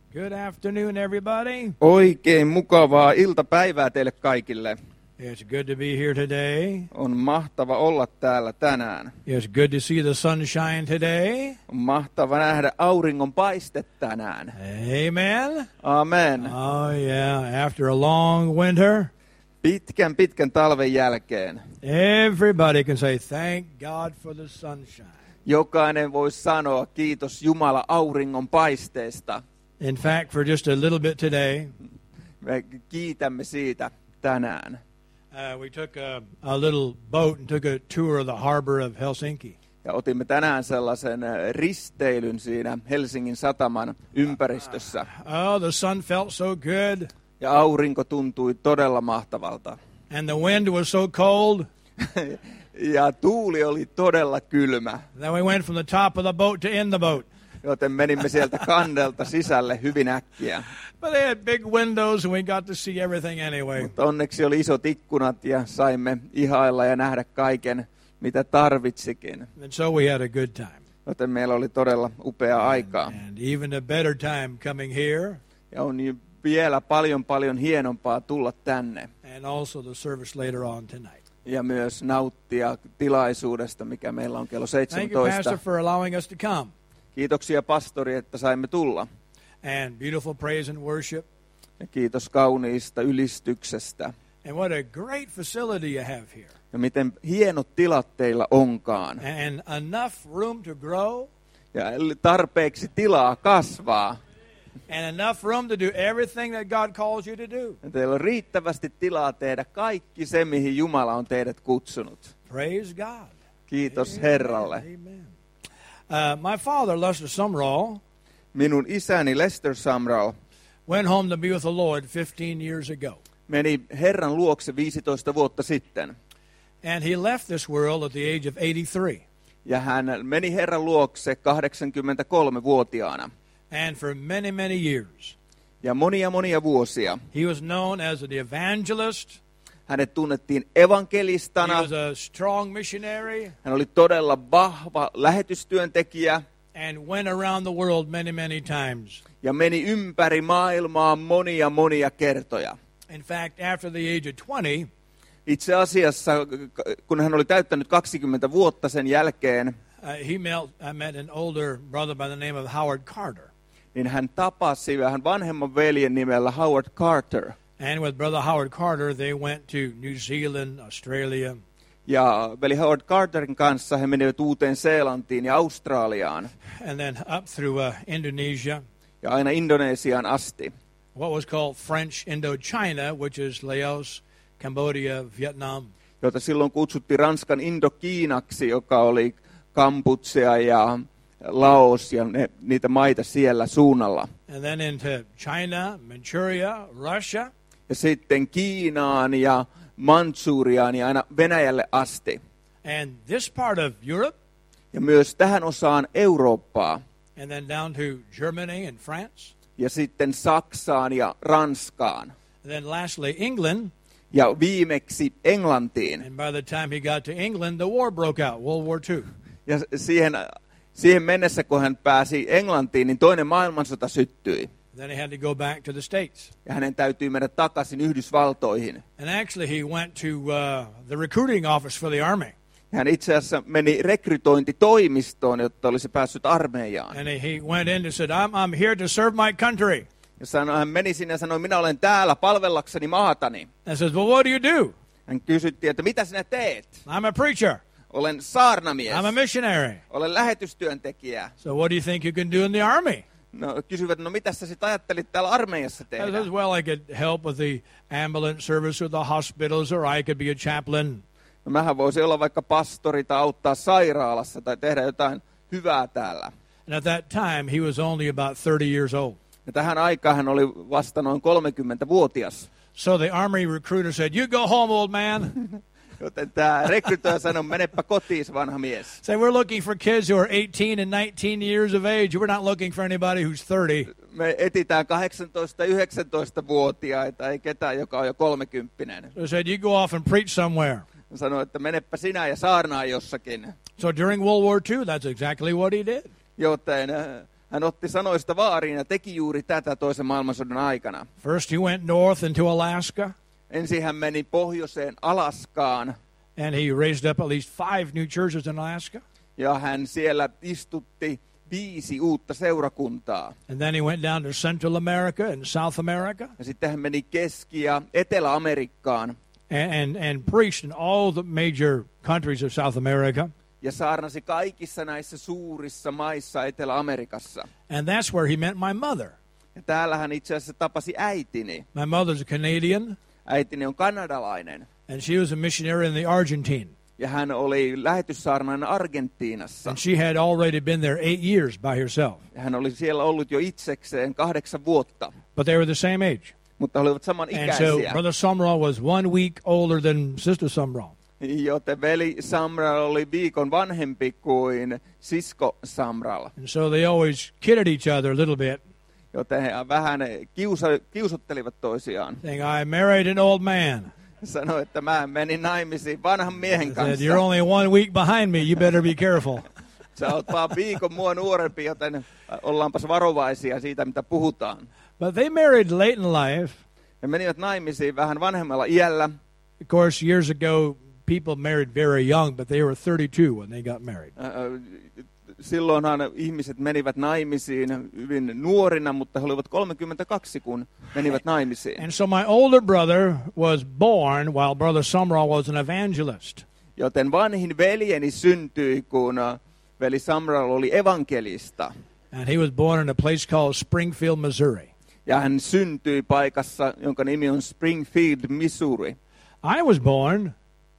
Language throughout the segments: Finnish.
Good afternoon, everybody. Oikein mukavaa iltapäivää teille kaikille. It's good to be here today. On mahtava olla täällä tänään. It's good to see the sunshine today. On mahtava nähdä auringon paiste tänään. Amen. Amen. Oh yeah, after a long winter, Pitkän talven jälkeen. everybody can say thank God for the sunshine. Jokainen voi sanoa kiitos Jumala auringon paisteesta. In fact, for just a little bit today, Me kiitämme siitä tänään. we took a little boat and took a tour of the harbor of Helsinki. Ja otimme tänään sellaisen risteilyn siinä Helsingin sataman ympäristössä. Oh, the sun felt so good, Ja aurinko tuntui todella mahtavalta. and the wind was so cold. Ja tuuli oli todella kylmä. Then we went from the top of the boat to in the boat. Joten menimme sieltä kannelta sisälle hyvin äkkiä. But they had big windows and we got to see everything anyway. Mutta onneksi oli isot ikkunat ja saimme ihailla ja nähdä kaiken, mitä tarvitsikin. And so we had a good time. Joten meillä oli todella upea aikaa. And even a better time coming here Ja on vielä paljon hienompaa tulla tänne. and also the service later on tonight. Ja myös nauttia tilaisuudesta, mikä meillä on kello Thank you, 17. Pastor, for allowing us to come. Kiitoksia pastori, että saimme tulla. And beautiful praise and worship. Ja kiitos kauniista ylistyksestä. And what a great facility you have here. Ja miten hienot tilat teillä onkaan. And enough room to grow. Ja tarpeeksi tilaa kasvaa. And enough room to do everything that God calls you to do. Ja teillä on riittävästi tilaa tehdä kaikki se, mihin Jumala on teidät kutsunut. Praise God. Kiitos Herralle. Amen. My father, Lester Sumrall, Minun isäni Lester Sumrall went home to be with the Lord 15 years ago. meni Herran luokse 15 vuotta sitten. And he left this world at the age of 83. Ja hän meni Herran luokse 83-vuotiaana. And for many, many years, Ja monia vuosia. he was known as an evangelist. Hänet tunnettiin He evankelistana. was a strong missionary Hän oli todella vahva lähetystyöntekijä. and went around the world many, many times. Ja meni ympäri maailmaa monia kertoja. In fact, after the age of 20, Itse asiassa, kun hän oli täyttänyt 20 vuotta sen jälkeen, he met an older brother by the name of Howard Carter. niin hän tapasi vähän vanhemman veljen nimellä Howard Carter. And with Brother Howard Carter, they went to New Zealand, Australia. Ja veli Howard Carterin kanssa he menivät Uuteen-Seelantiin ja Australiaan And then up through Indonesia, ja aina Indonesiaan asti. what was called French Indochina, which is Laos, Cambodia, Vietnam. Jota silloin kutsuttiin Ranskan Indokiinaksi, joka oli Kambodža ja Laos ja niitä maita siellä suunnalla. And then into China, Manchuria, Russia. Ja sitten Kiinaan ja Manchuriaan ja aina Venäjälle asti. And this part of Europe, Ja myös tähän osaan Eurooppaa. and then down to Germany and France. Ja sitten Saksaan ja Ranskaan. And then lastly, England. Ja viimeksi Englantiin. And by the time he got to England, the war broke out, World War II. Ja siihen mennessä, kun hän pääsi Englantiin, niin toinen maailmansota syttyi. Then he had to go back to the States. Ja hänen täytyy mennä takaisin Yhdysvaltoihin. And actually, he went to the recruiting office for the army. Hän itse asiassa meni rekrytointitoimistoon, jotta olisi päässyt armeijaan. And he went in and said, I'm here to serve my country. Ja hän meni sinne ja sanoi, minä olen täällä palvellakseni maatani. And says, well, what do you do? Hän kysyttiin, että mitä sinä teet? I'm a preacher. Olen saarnamies. I'm a missionary. Olen lähetystyöntekijä. So what do you think you can do in the army? No, kysyvät, no mitä sä sitten ajattelit täällä armeijassa I tehdä? says, well, I could help with the ambulance service or the hospitals, or I could be a chaplain. No, mähän voisin olla vaikka pastori tai auttaa sairaalassa tai tehdä jotain hyvää täällä. And at that time, he was only about 30 years old. Ja tähän aikaan hän oli vasta noin 30-vuotias. So the army recruiter said, you go home, old man. Joten tämä rekrytoija sanoi, menepä kotiin, vanha mies. Say, we're looking for kids who are 18 and 19 years of age. We're not looking for anybody who's 30. Me etitään 18-19-vuotiaita, ei ketään, joka on jo 30. So he said, you go off and preach somewhere. Hän sanoi, että menepä sinä ja saarnaa jossakin. So during World War II, that's exactly what he did. Joten Hän otti sanoista vaarin ja teki juuri tätä toisen maailmansodan aikana. First he went north into Alaska, Ensin hän meni pohjoiseen Alaskaan and he raised up at least 5 new churches in Alaska. ja hän siellä istutti 5 uutta seurakuntaa. And then he went down to Central America and South America Ja sitten hän meni Keski- ja Etelä-Amerikkaan and preached in all the major countries of South America. ja saarnasi kaikissa näissä suurissa maissa Etelä-Amerikassa. And that's where he met my mother. Ja täällä hän itse asiassa tapasi äitini. My mother's a Canadian, Äitini on kanadalainen and she was a missionary in the Argentine. ja hän oli lähetyssaarnaajana Argentiinassa. And she had already been there 8 years by herself. Ja hän oli siellä ollut jo itsekseen 8 vuotta, But they were the same age. mutta he olivat And so samanikäisiä. Brother Sumrall was 1 week older than Sister Sumrall. Joten veli Samral oli viikon vanhempi kuin sisko Samral. And so they always kidded each other a little bit, Joten he vähän kiusottelivat toisiaan. saying, I married an old man. Sanoi, että mä menin naimisiin vanhan miehen He said, kanssa. you're only 1 week behind me. You better be careful. Sä oot vaan viikon mua nuorempi, joten ollaanpas varovaisia siitä, mitä puhutaan. But they married late in life. He menivät naimisiin vähän vanhemmalla iällä. Of course, years ago, people married very young, but they were 32 when they got married. Silloinhan ihmiset menivät naimisiin hyvin nuorina, mutta he olivat 32, kun menivät naimisiin. And so my older brother was born while Brother Sumrall was an evangelist. Joten vanhin veljeni syntyi, kun veli Samral oli evankelista. And he was born in a place called Springfield, Missouri. Ja hän syntyi paikassa, jonka nimi on Springfield, Missouri. I was born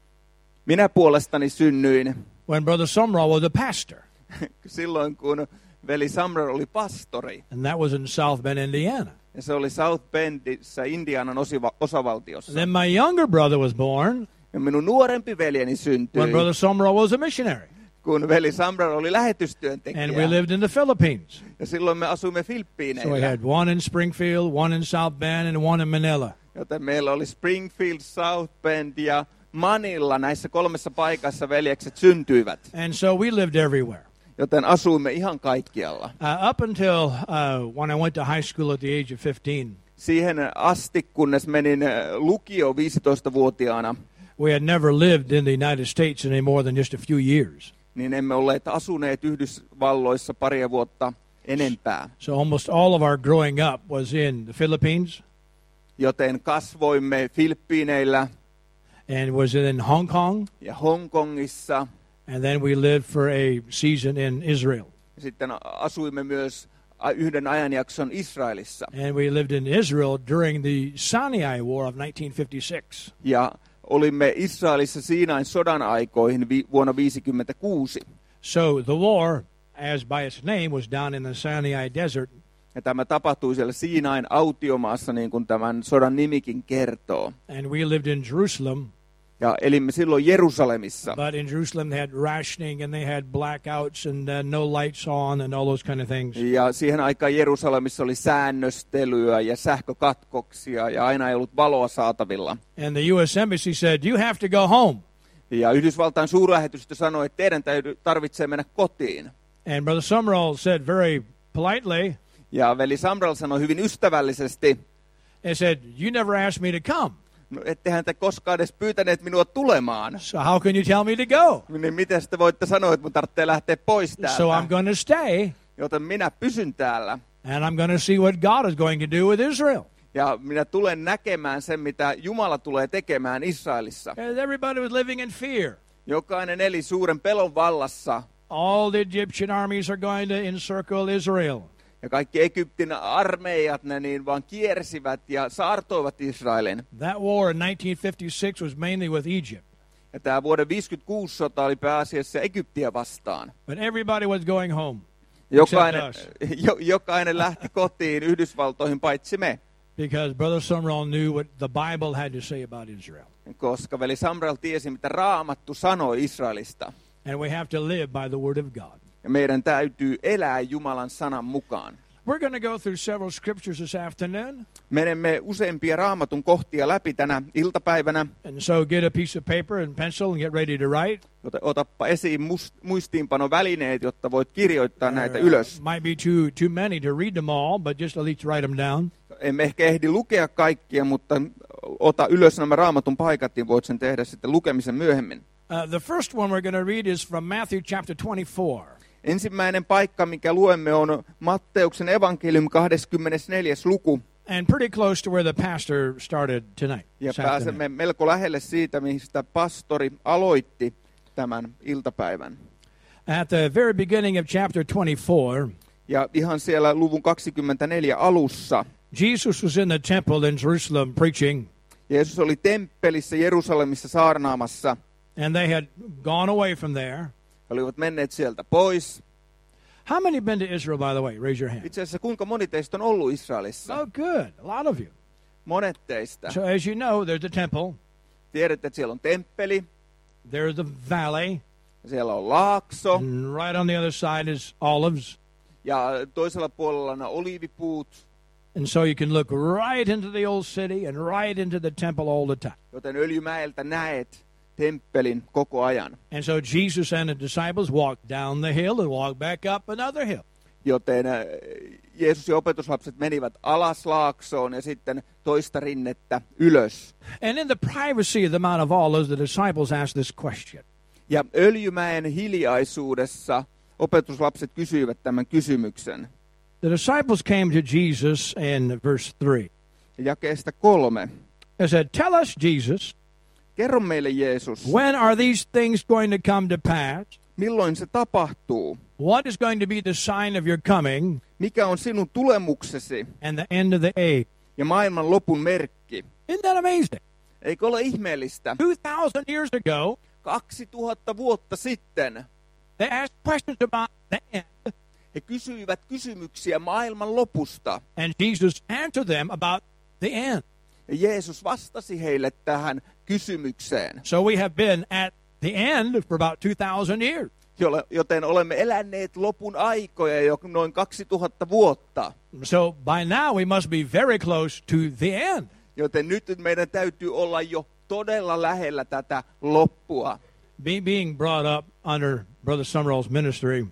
Minä puolestani synnyin when Brother Sumrall was a pastor. silloin, kun veli Samral oli pastori. And that was in South Bend, Indiana. Ja se oli South Bendissä, Indianan osavaltiossa. Then my younger brother was born Ja minun nuorempi veljeni syntyi, when Brother Sumrall was a missionary. kun veli Samral oli And we lähetystyöntekijä. lived in the Philippines. Ja silloin me asuimme So we Filippiineillä. had 1 in Springfield, 1 in South Bend, and 1 in Manila. Joten meillä oli Springfield, South Bend ja Manila. Näissä 3 paikassa veljekset syntyivät. And so we lived everywhere. Joten asuimme ihan kaikkialla. Up until when I went to high school at the age of 15, Siihen asti, kunnes menin lukio 15-vuotiaana, we had never lived in the United States any more than just a few years. niin emme olleet asuneet Yhdysvalloissa paria vuotta enempää. So almost all of our growing up was in the Philippines Joten kasvoimme Filippiineillä and was in Hong Kong. ja Hongkongissa. And then we lived for a season in Israel. Sitten asuimme myös yhden ajanjakson Israelissa. And we lived in Israel during the Sinai War of 1956. Ja olimme Israelissa Siinain sodan aikoihin vuonna 1956. So the war, as by its name, was down in the Sinai Desert. Ja tämä tapahtui siellä Siinain autiomaassa, niin kuin tämän sodan nimikin kertoo. And we lived in Jerusalem. Ja elimme silloin Jerusalemissa. But in Jerusalem they had rationing and they had blackouts and no lights on and all those kind of things. Ja siihen aikaan Jerusalemissa oli säännöstelyä ja sähkökatkoksia ja aina ei ollut valoa saatavilla. And the U.S. Embassy said, you have to go home. Ja Yhdysvaltain suurlähetystö sanoi, että teidän tarvitsee mennä kotiin. And Brother Sumrall said very politely, Ja veli Samral sanoi hyvin ystävällisesti, he said, you never asked me to come. no ettehän te koskaan edes pyytäneet minua tulemaan. So how can you tell me to go? Niin miten te voitte sanoa, että mun tarvitsee lähteä pois täältä? So I'm going to stay, Joten minä pysyn täällä. and I'm going to see what God is going to do with Israel. Ja minä tulen näkemään sen, mitä Jumala tulee tekemään Israelissa. And everybody was living in fear. Jokainen eli suuren pelon vallassa. All the Egyptian armies are going to encircle Israel. Ja kaikki Egyptin armeijat ne niin vaan kiersivät ja saartoivat Israelin. That war in 1956 was mainly with Egypt. Ja tämä vuoden 56 sota oli pääasiassa Egyptiä vastaan. But everybody was going home. Jokainen lähti kotiin Yhdysvaltoihin paitsi me. Because Brother Sumrall knew what the Bible had to say about Israel. Koska veli Samral tiesi, mitä Raamattu sanoi Israelista. And we have to live by the word of God. Ja meidän täytyy elää Jumalan sanan mukaan. We're going to go through several scriptures this afternoon. Menemme useampia raamatun kohtia läpi tänä iltapäivänä. And so get a piece of paper and pencil and get ready to write. Joten otappa esiin muistiinpanovälineet, jotta voit kirjoittaa näitä ylös. Might be too many to read them all, but just at least write them down. Emme ehkä ehdi lukea kaikkia, mutta ota ylös nämä raamatun paikat, niin voit sen tehdä sitten lukemisen myöhemmin. The first one we're going to read is from Matthew chapter 24. Ensimmäinen paikka, mikä luemme, on Matteuksen evankelium 24. luku. And pretty close to where the pastor started tonight. Ja pääsemme melko lähelle siitä, mistä pastori aloitti tämän iltapäivän. At the very beginning of chapter 24, ja ihan siellä luvun 24 alussa, Jesus was in the temple in Jerusalem preaching. Jeesus oli temppelissä Jerusalemissa saarnaamassa. And they had gone away from there. He olivat menneet sieltä pois. How many been to Israel, by the way? Raise your hand. Itse asiassa kuinka moni teistä on ollut Israelissa? Oh, good. A lot of you. Monet teistä. So as you know, there's the temple. Tiedätte, että siellä on temppeli. There's the valley. Siellä on laakso. And right on the other side is olives. Ja toisella puolella on oliivipuut. And so you can look right into the old city and right into the temple all the time. Joten Öljymäeltä näet temppelin koko ajan. And so Jesus and the disciples walked down the hill and walked back up another hill. Joten Jeesus ja opetuslapset menivät alas laaksoon ja sitten toista rinnettä ylös. And in the privacy of the Mount of Olives, the disciples asked this question. Ja Öljymäen hiljaisuudessa opetuslapset kysyivät tämän kysymyksen. The disciples came to Jesus in verse 3. Jakeesta 3. They said, "Tell us, Jesus, kerro meille, Jeesus, when are these things going to come to pass? Milloin se tapahtuu? What is going to be the sign of your coming Mikä on sinun tulemuksesi and the end of the age?" ja maailman lopun merkki? Isn't that amazing? Eikö ole ihmeellistä? 2,000 years ago, 2000 vuotta sitten they asked questions about the end, he kysyivät kysymyksiä maailman lopusta. and Jesus answered them about the end. Ja Jeesus vastasi heille tähän kysymykseen. So we have been at the end for about 2,000 years. Joten olemme eläneet lopun aikoja jo noin 2000 vuotta. So by now we must be very close to the end. Joten nyt meidän täytyy olla jo todella lähellä tätä loppua. Being brought up under Brother Summerall's ministry,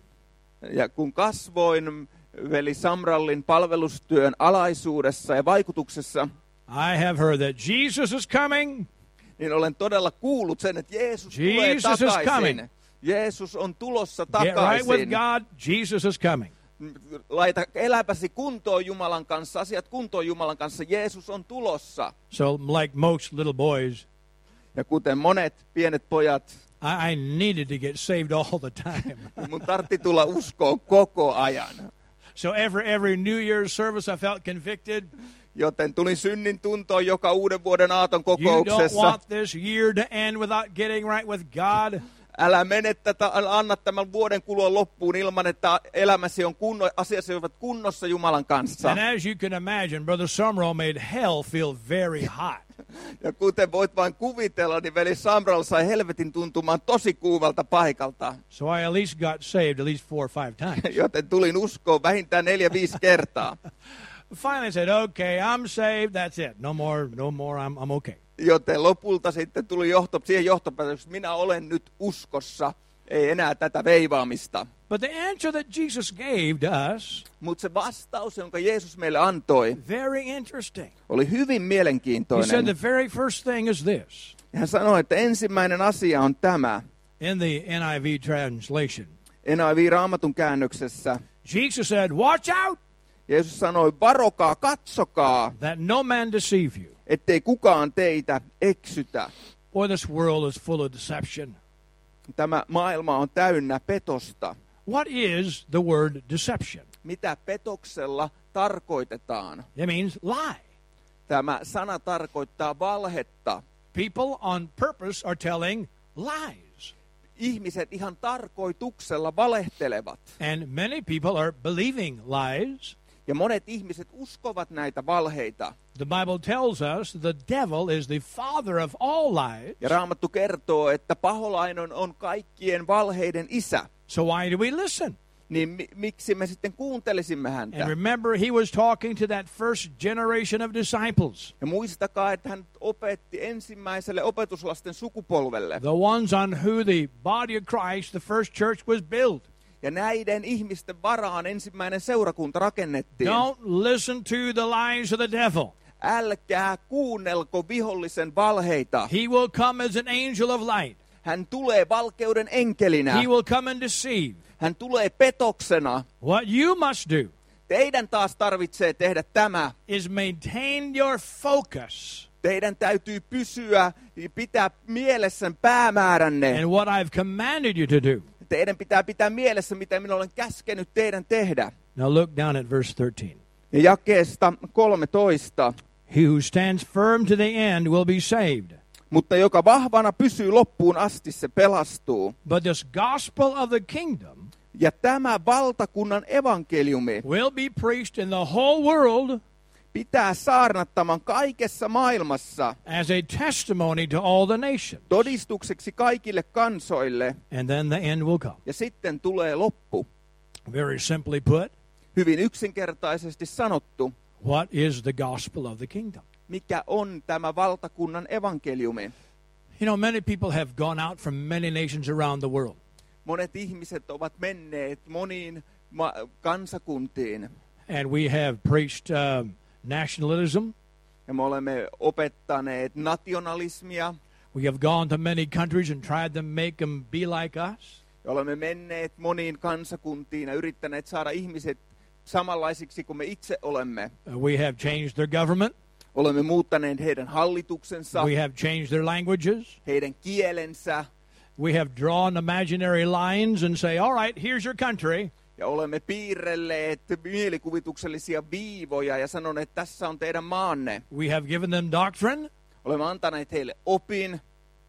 ja kun kasvoin veli Samrallin palvelustyön alaisuudessa ja vaikutuksessa, I have heard that Jesus is coming. niin olen todella kuullut sen, että Jeesus tulee takaisin. Jeesus on tulossa takaisin. Get right with God, Jesus is coming. Laita elämäsi kuntoon Jumalan kanssa, asiat kuntoon Jumalan kanssa, Jeesus on tulossa. So like most little boys, ja kuten monet pienet pojat, I needed to get saved all the time. mun tarvitsi tulla uskoon koko ajan. So every New Year's service I felt convicted. Joten tulin synnin tuntoon joka uuden vuoden aaton You kokouksessa. don't want this year to end without getting right with God. Älä mene anna tämän vuoden kulua loppuun ilman, että elämäsi on asiasi ovat kunnossa Jumalan kanssa. And as you can imagine, Brother Sumrall made hell feel very hot. Ja kuten voit vain kuvitella, niin veli Samral sai helvetin tuntumaan tosi kuuvalta paikalta. So I at least got saved at least 4 or 5 times. Joten tulin uskoon vähintään 4-5 kertaa. Finally said, okay, I'm saved, that's it. No more, I'm okay. Joten lopulta sitten tuli siihen johtopäätökseen, että minä olen nyt uskossa, ei enää tätä veivaamista. But the answer that Jesus gave to us, mutta se vastaus, jonka Jeesus meille antoi, very interesting. oli hyvin He mielenkiintoinen. said the very first thing is this. Hän sanoi, että ensimmäinen asia on tämä. In the NIV translation, NIV-raamatun käännöksessä Jesus said, watch out Jeesus sanoi, varokaa, katsokaa, that no man deceive you. ettei kukaan teitä eksytä. Boy, this world is full of deception. Tämä maailma on täynnä petosta. What is the word deception? Mitä petoksella tarkoitetaan? It means lie. Tämä sana tarkoittaa valhetta. People on purpose are telling lies. Ihmiset ihan tarkoituksella valehtelevat. And many people are believing lies. Ja monet ihmiset uskovat näitä valheita. The Bible tells us the devil is the father of all lies. Ja Raamattu kertoo, että paholainen on kaikkien valheiden isä. So why do we listen? niin miksi me sitten kuuntelisimme häntä? And remember, he was talking to that first generation of disciples, Ja muistakaa, että hän opetti ensimmäiselle opetuslasten sukupolvelle. the ones on who the body of Christ, the first church, was built. Ja näiden ihmisten varaan ensimmäinen seurakunta rakennettiin. Don't listen to the lies of the devil. Älkää kuunnelko vihollisen valheita. He will come as an angel of light. Hän tulee valkeuden enkelinä. He will come and deceive. Hän tulee petoksena. What you must do Teidän taas tarvitsee tehdä tämä. is maintain your focus Teidän täytyy pitää mielessä päämääränne. in what I've commanded you to do. Teidän pitää pitää mielessä, mitä minä olen käskenyt teidän tehdä. Now look down at verse 13. Ja jakeesta 13. He who stands firm to the end will be saved. Mutta joka vahvana pysyy loppuun asti, se pelastuu. But this gospel of the kingdom Ja tämä valtakunnan evankeliumi will be preached in the whole world pitää saarnattaman kaikessa maailmassa as a testimony to all the nations. todistukseksi kaikille kansoille. And then the end will come. Ja sitten tulee loppu. Very simply put, Hyvin yksinkertaisesti sanottu, what is the gospel of the kingdom? mikä on tämä valtakunnan evankeliumi. You know, many people have gone out from many nations around the world. Monet ihmiset ovat menneet moniin kansakuntiin. And we have preached nationalism. Ja me olemme opettaneet nationalismia. We have gone to many countries and tried to make them be like us. Ja olemme menneet moniin kansakuntiin ja yrittäneet saada ihmiset samanlaisiksi kuin me itse olemme. We have changed their government. Olemme muuttaneet heidän hallituksensa, We have changed their languages. heidän kielensä. We have drawn imaginary lines and say, all right, here's your country. Ja olemme piirrelleet mielikuvituksellisia viivoja ja sanoneet, että tässä on teidän maanne. We have given them doctrine. Olemme antaneet heille opin.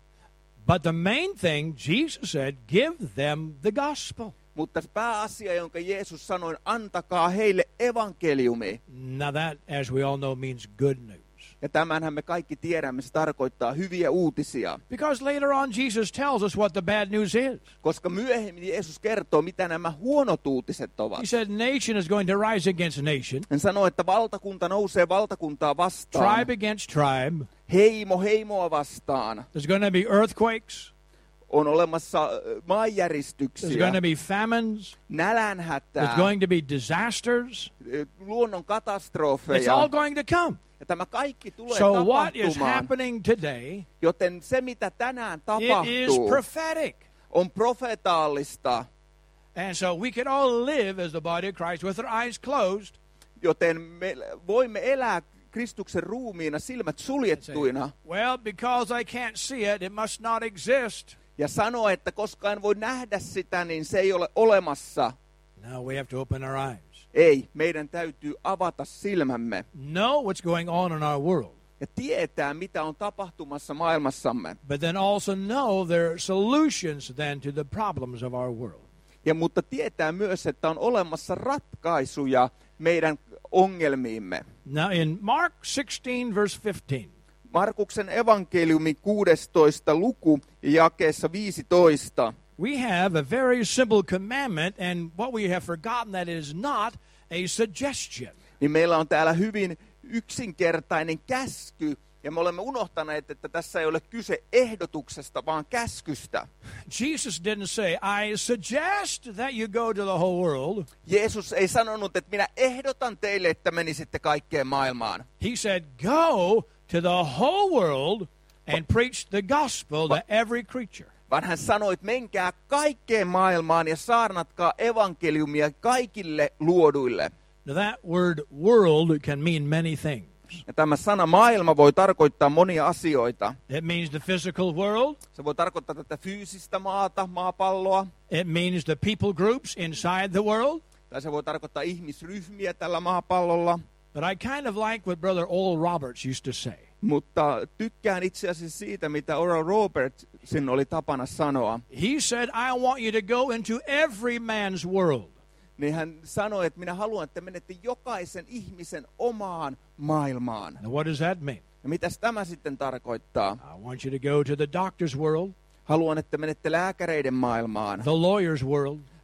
But the main thing, Jesus said, give them the gospel. Mutta pääasia, jonka Jeesus sanoi, antakaa heille evankeliumi. Now that, as we all know, means good news. Ja tämänhän me kaikki tiedämme, se tarkoittaa hyviä uutisia. Because later on Jesus tells us what the bad news is. Koska myöhemmin Jeesus kertoo, mitä nämä huonot uutiset ovat. He said nation is going to rise against nation, Hän sanoi, että valtakunta nousee valtakuntaa vastaan. tribe against tribe. Heimo heimoa vastaan. There's going to be earthquakes. On olemassa There's maanjäristyksiä, going to be famines. nälänhätää, There's going to be disasters. luonnon It's katastrofeja. all going to come. Ja tämä kaikki tulee So what is tapahtumaan. happening today, Joten se, mitä tänään it is tapahtuu, prophetic. on profetaalista. And so we could all live as the body of Christ with our eyes closed. Joten me voimme elää Kristuksen ruumiina silmät suljettuina Well, because I can't see it, it must not exist. ja sanoa, että koska en voi nähdä sitä, niin se ei ole olemassa. Now we have to open our eyes. Ei, meidän täytyy avata silmämme Know what's going on in our world, ja tietää, mitä on tapahtumassa maailmassamme. but then also know there are solutions then to the problems of our world. Ja mutta tietää myös, että on olemassa ratkaisuja meidän ongelmiimme. Now in Mark 16, verse 15, Markuksen evankeliumi 16. luku jakeessa 15. we have a very simple commandment, and what we have forgotten that it is not a suggestion. Niin meillä on täällä hyvin yksinkertainen käsky, ja me olemme unohtaneet, että tässä ei ole kyse ehdotuksesta, vaan käskystä. Jesus didn't say, I suggest that you go to the whole world. Jeesus ei sanonut, että minä ehdotan teille, että menisitte kaikkeen maailmaan. He said, go to the whole world and preach the gospel to every creature. Vaan hän sanoi, että menkää kaikkeen maailmaan ja saarnatkaa evankeliumia kaikille luoduille. Now that word world can mean many things. Ja tämä sana maailma voi tarkoittaa monia asioita. It means the physical world. Se voi tarkoittaa tätä fyysistä maata, maapalloa. It means the people groups inside the world. Tai se voi tarkoittaa ihmisryhmiä tällä maapallolla. But I kind of like what Brother Oral Roberts used to say. Mutta tykkään itse asiassa siitä, mitä Oral Robertsin oli tapana sanoa. He said, I want you to go into every man's world. Niin hän sanoi, että minä haluan, että menette jokaisen ihmisen omaan maailmaan. Now what does that mean? Ja mitäs tämä sitten tarkoittaa? I want you to go to the doctor's world, Haluan, että menette lääkäreiden maailmaan, the lawyer's world,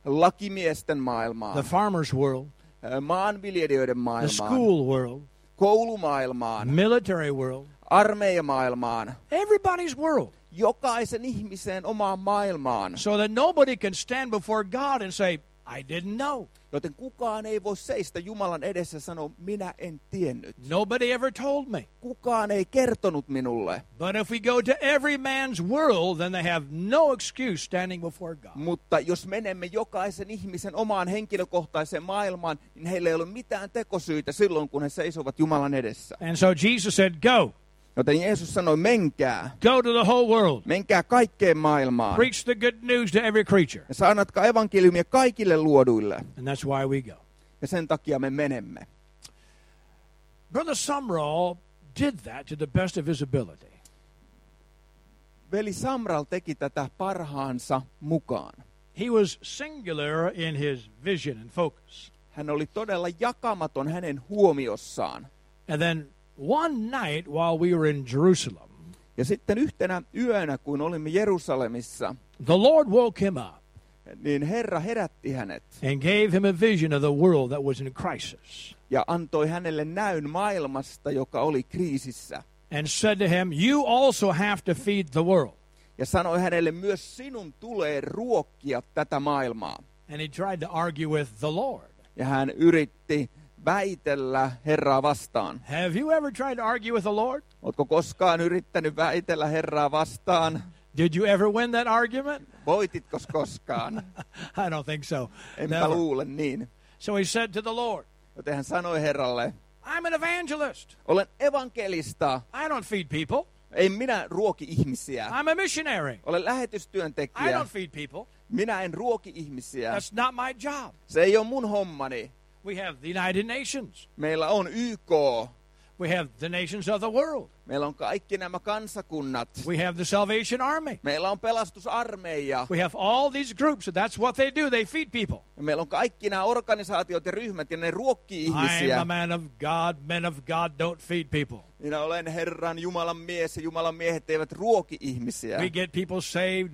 lakimiesten maailmaan, the farmer's world, maanviljelijöiden the maailmaan, school world, koulumaailmaan, military world, armeijamaailmaan, everybody's world. jokaisen ihmiseen omaan maailmaan. So that nobody can stand before God and say, I didn't know. Joten kukaan ei voi seistä Jumalan edessä ja sanoa, minä en tiennyt. Nobody ever told me. Kukaan ei kertonut minulle. But if we go to every man's world, then they have no excuse standing before God. Mutta jos menemme jokaisen ihmisen omaan henkilökohtaiseen maailmaan, niin heillä ei ole mitään tekosyitä silloin, kun he seisovat Jumalan edessä. And so Jesus said, go. Joten Jeesus sanoi, menkää. Go to the whole world. Menkää kaikkeen maailmaan. Preach the good news to every creature. Ja saarnatkaa evankeliumia kaikille luoduille. And that's why we go. Ja sen takia me menemme. Brother Sumrall did that to the best of his ability. Veli Samral teki tätä parhaansa mukaan. He was singular in his vision and focus. Hän oli todella jakamaton hänen huomiossaan. And then one night while we were in Jerusalem, Ja sitten yhtenä yönä, kun olimme Jerusalemissa, the Lord woke him up niin Herra herätti hänet and gave him a vision of the world that was in crisis. ja antoi hänelle näyn maailmasta, joka oli kriisissä. And said to him, you also have to feed the world. Ja sanoi hänelle, myös sinun tulee ruokkia tätä maailmaa. And he tried to argue with the Lord. Ja hän yritti väitellä Herraa vastaan. Have you ever tried to argue with the Lord? Ootko koskaan yrittänyt väitellä Herraa vastaan? Did you ever win that argument? Voititko koskaan? I don't think so. Enpä Never. luule niin. So he said to the Lord, Joten hän sanoi Herralle, I'm an evangelist. olen evankelista. I don't feed people. Ei minä ruoki ihmisiä. I'm a missionary. Olen I lähetystyöntekijä. don't feed people. Minä en ruoki ihmisiä. That's not my job. Se ei ole mun hommani. We have the United Nations. Meillä on YK. We have the nations of the world. Meillä on kaikki nämä kansakunnat. We have the Salvation Army. Meillä on pelastusarmeija. We have all these groups, and that's what they do. They feed people. Ja meillä on kaikki nämä organisaatiot ja ryhmät, ja ne ruokkii I'm ihmisiä. a man of God. Men of God don't feed people. Minä olen Herran Jumalan mies, ja Jumalan miehet eivät ruoki ihmisiä. We get people saved.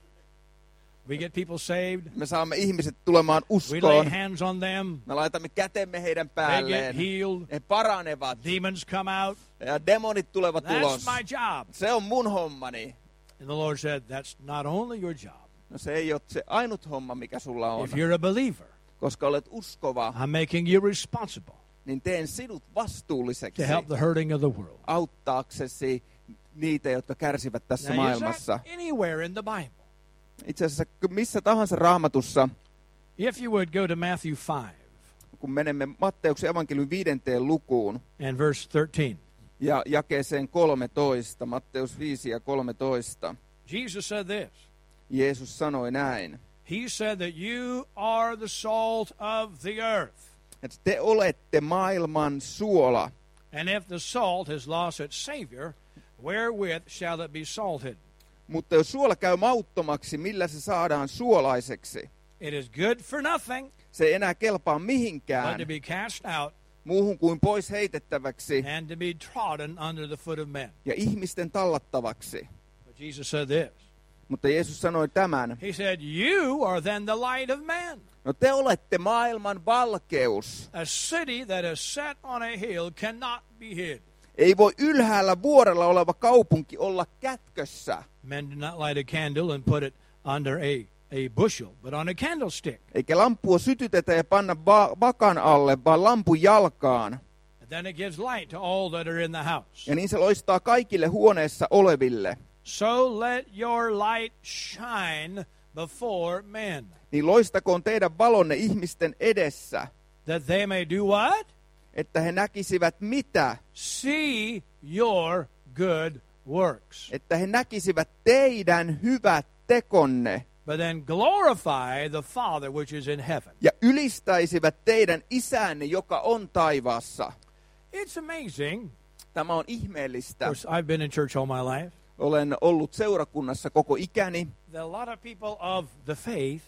We get people saved. Me saamme ihmiset tulemaan We lay uskoon. hands on them. Me laitamme kätemme heidän They get päälleen. healed. He paranevat. Demons come out. Ja demonit tulevat ulos. That's my job. Se on mun hommani. And the Lord said, that's not only your job. No se ei ole se ainut homma, mikä sulla on. If you're a believer, Koska olet uskova, I'm making you responsible niin teen sinut vastuulliseksi to help the hurting of the world. auttaaksesi niitä, jotka kärsivät tässä Now, is maailmassa. that anywhere in the Bible? Itse asiassa missä tahansa Raamatussa, If you would go to Matthew 5 kun menemme Matteuksen evankeliumin 5. lukuun and verse 13. ja jakeeseen 13, Matteus 5 ja 13, Jesus said this. Jeesus sanoi näin, He said that you are the salt of the earth. että te olette maailman suola. And if the salt has lost its savor, wherewith shall it be salted? Mutta jos suola käy mauttomaksi, millä se saadaan suolaiseksi? It is good for nothing Se ei enää kelpaa but mihinkään to be cast out muuhun kuin pois heitettäväksi and to be trodden under the foot of men. ja ihmisten tallattavaksi. But Jesus said this. Mutta Jeesus sanoi tämän, He said, you are then the light of men. no te olette maailman valkeus. A city that is set on a hill cannot be hid. Ei voi ylhäällä vuorella oleva kaupunki olla kätkössä, Men do not light a candle and put it under a bushel, but on a candlestick. eikä lampua sytytetä ja panna vakan alle, vaan lampun jalkaan. And then it gives light to all that are in the house. Ja niin se loistaa kaikille huoneessa oleville. So let your light shine before men, Niin loistakoon teidän valonne ihmisten edessä, that they may do what? että he näkisivät mitä? See your good works. Että he näkisivät teidän hyvät tekonne But then glorify the Father which is in heaven. ja ylistäisivät teidän isänne, joka on taivaassa. It's amazing. Tämä on Of ihmeellistä. course, I've been in church all my life. Olen ollut seurakunnassa koko ikäni. There are a lot of people of the faith,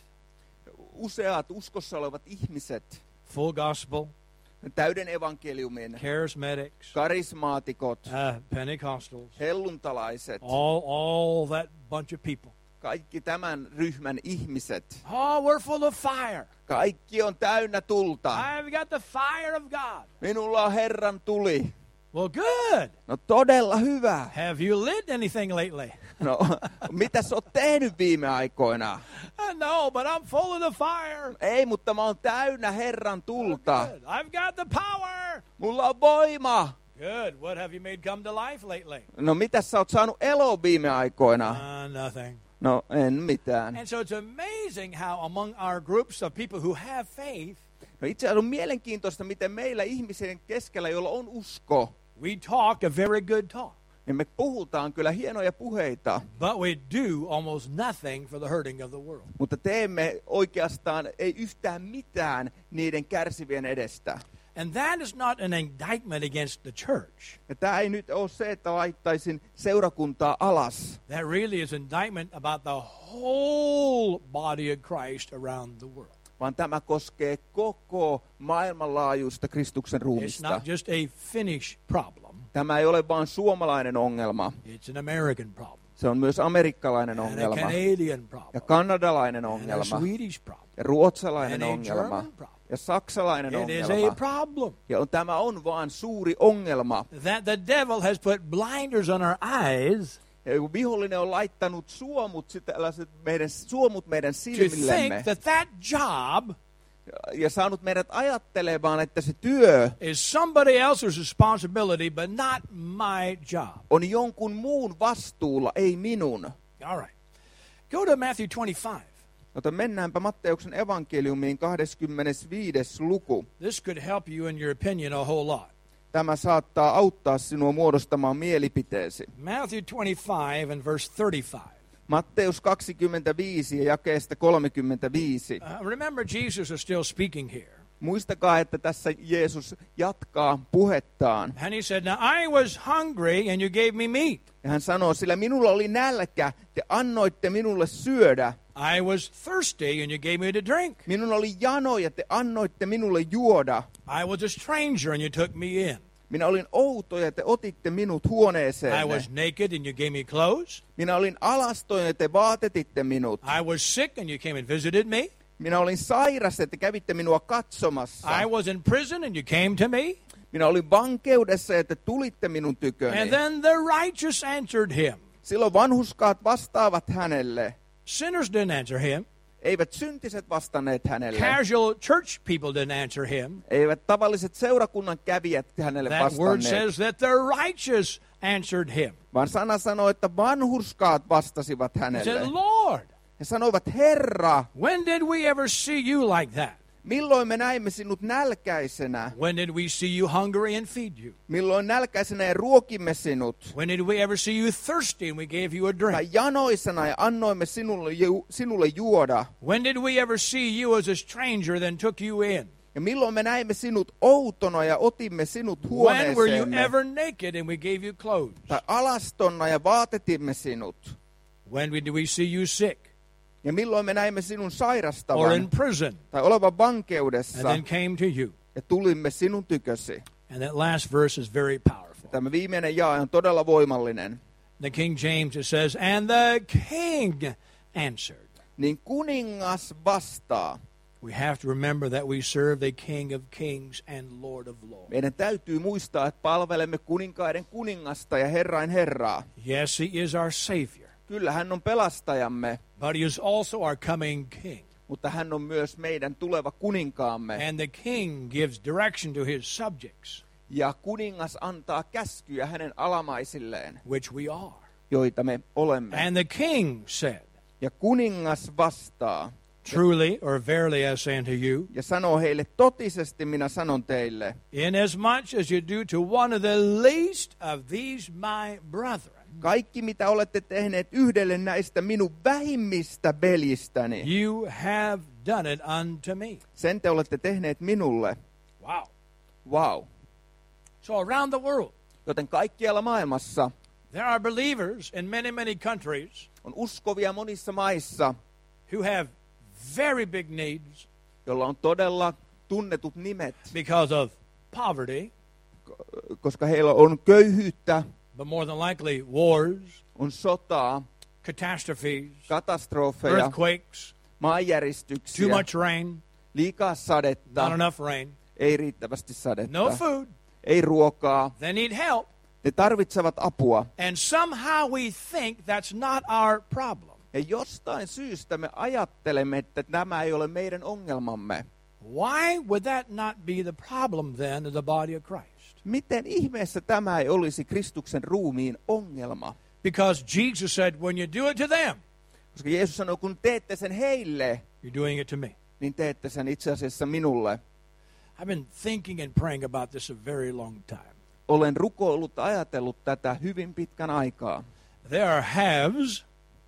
Useat uskossa olevat ihmiset, full gospel, täyden evankeliumin, charismatics, karismaatikot, Pentecostals, helluntalaiset, all that bunch of people. kaikki tämän ryhmän ihmiset, Oh, we're full of fire. kaikki on täynnä tulta. I've got the fire of God. Minulla on Herran tuli. Well, good. No todella hyvä. Have you lit anything lately? No, mitä sä oot tehnyt viime aikoina? No, but I'm full of the fire. Ei, mutta mä oon täynnä Herran tulta. Good. I've got the power. Mulla on voima. Good. What have you made come to life lately? No mitä sä oot saanut eloon viime aikoina? Nothing. No en mitään. And so it's amazing how among our groups of people who have faith, No itse asiassa on mielenkiintoista, miten meillä ihmisen keskellä, joilla on usko, we talk a very good talk, niin me puhutaan kyllä hienoja puheita, but we do almost nothing for the hurting of the world. mutta teemme oikeastaan ei yhtään mitään niiden kärsivien edestä. And that is not an indictment against the church. Ja tämä ei nyt ole se, että laittaisin seurakuntaa alas. That really is indictment about the whole body of Christ around the world. Vaan tämä koskee koko maailmanlaajuista Kristuksen It's ruumista. not just a Finnish problem. Tämä ei ole vain suomalainen ongelma. It's an American problem. Se on myös amerikkalainen And a ongelma. Canadian Ja problem. kanadalainen And a ongelma. Swedish problem. Ja ruotsalainen And a ongelma. German problem. Ja saksalainen It is a ongelma. problem Ja tämä on vaan suuri ongelma. that the devil has put blinders on our eyes Ja kun vihollinen on laittanut suomut meidän to silmillemme think that job ja saanut meidät ajattelemaan, että se työ is somebody else's responsibility, but not my job. on jonkun muun vastuulla, ei minun. All right. Go to Matthew 25. Mutta mennäänpä Matteuksen evankeliumiin 25. luku. This could help you in your opinion a whole lot. Tämä saattaa auttaa sinua muodostamaan mielipiteesi. Matthew 25 and verse 35. Matteus 25 ja jakeesta 35. Remember, Jesus is still speaking here. Muistakaa, että tässä Jeesus jatkaa puhettaan. And he said, now I was hungry and you gave me meat. Ja hän sanoo, sillä minulla oli nälkä, te annoitte minulle syödä. I was thirsty and you gave me to drink. Minulla oli jano ja te annoitte minulle juoda. I was a stranger and you took me in. Minä olin outo ja te otitte minut I huoneeseenne. was naked and you gave me clothes. Minä olin alaston ja te vaatetitte minut. I was sick and you came and visited me. Minä olin sairas ja te kävitte minua katsomassa. I was in prison and you came to me. Minä olin vankeudessa ja te tulitte minun tyköni. And then the righteous answered him. Silloin vanhurskaat vastaavat hänelle. Sinners didn't answer him. Eivät syntiset vastanneet hänelle. Casual church people didn't answer him. Eivät tavalliset seurakunnan kävijät hänelle That word vastanneet. says that the righteous answered him. Vaan sana sanoo, että vanhurskaat vastasivat He hänelle. said, Lord, He sanoivat, Herra, when did we ever see you like that? milloin me näimme sinut nälkäisenä? When did we see you hungry and feed you? Milloin nälkäisenä ja ruokimme sinut? When did we ever see you thirsty and we gave you a drink? Tai janoisena ja annoimme sinulle juoda? When did we ever see you as a stranger then took you in? Ja milloin me näimme sinut outona ja otimme sinut When were you huoneeseemme? ever naked and we gave you clothes? Tai alastonna ja vaatetimme sinut? When did we see you sick Ja milloin me näimme sinun or in sairastavan prison tai olevan and vankeudessa then came to you? ja tulimme sinun tykösi? And that last verse is very powerful. Tämä viimeinen jae on todella voimallinen. The King James, it says, and the king answered. Niin kuningas vastaa. We have to remember that we serve the King of kings and Lord of lords. Meidän täytyy muistaa, että palvelemme kuninkaiden kuningasta ja herrain herraa. Yes, he is our Savior, Kyllä hän on pelastajamme, but he is also our coming King. mutta hän on myös meidän tuleva kuninkaamme. And the King gives direction to his subjects, Ja kuningas antaa käskyjä hänen alamaisilleen, which we are. joita me olemme. And the King said, Ja kuningas vastaa truly or verily I say unto you, ja sanoo heille, totisesti minä sanon teille, inasmuch as you do to one of the least of these my brethren, kaikki mitä olette tehneet yhdelle näistä minun vähimmistä veljistäni, you have done it unto me. sen te olette tehneet minulle. Wow. Wow. So around the world, Joten kaikkialla maailmassa there are believers in many, many countries on uskovia monissa maissa, who have very big needs jolla on todella tunnetut nimet, because of poverty, koska heillä on köyhyyttä, but more than likely wars, on sotaa, catastrophes, katastrofeja, earthquakes, maanjäristyksiä, too much rain, liikaa sadetta, not enough rain, ei riittävästi sadetta, no food. ei ruokaa. They need help. Ne tarvitsevat apua. And somehow we think that's not our problem. Ja jostain syystä me ajattelemme, että nämä ei ole meidän ongelmamme. Why would that not be the problem then of the body of Christ? Miten ihmeessä tämä ei olisi Kristuksen ruumiin ongelma? Because Jesus said, when you do it to them, Koska Jeesus sanoi, kun teette sen heille, you're doing it to me. niin teette sen itse asiassa minulle. I've been thinking and praying about this a very long time. Olen rukoillut ja ajatellut tätä hyvin pitkän aikaa. There are haves,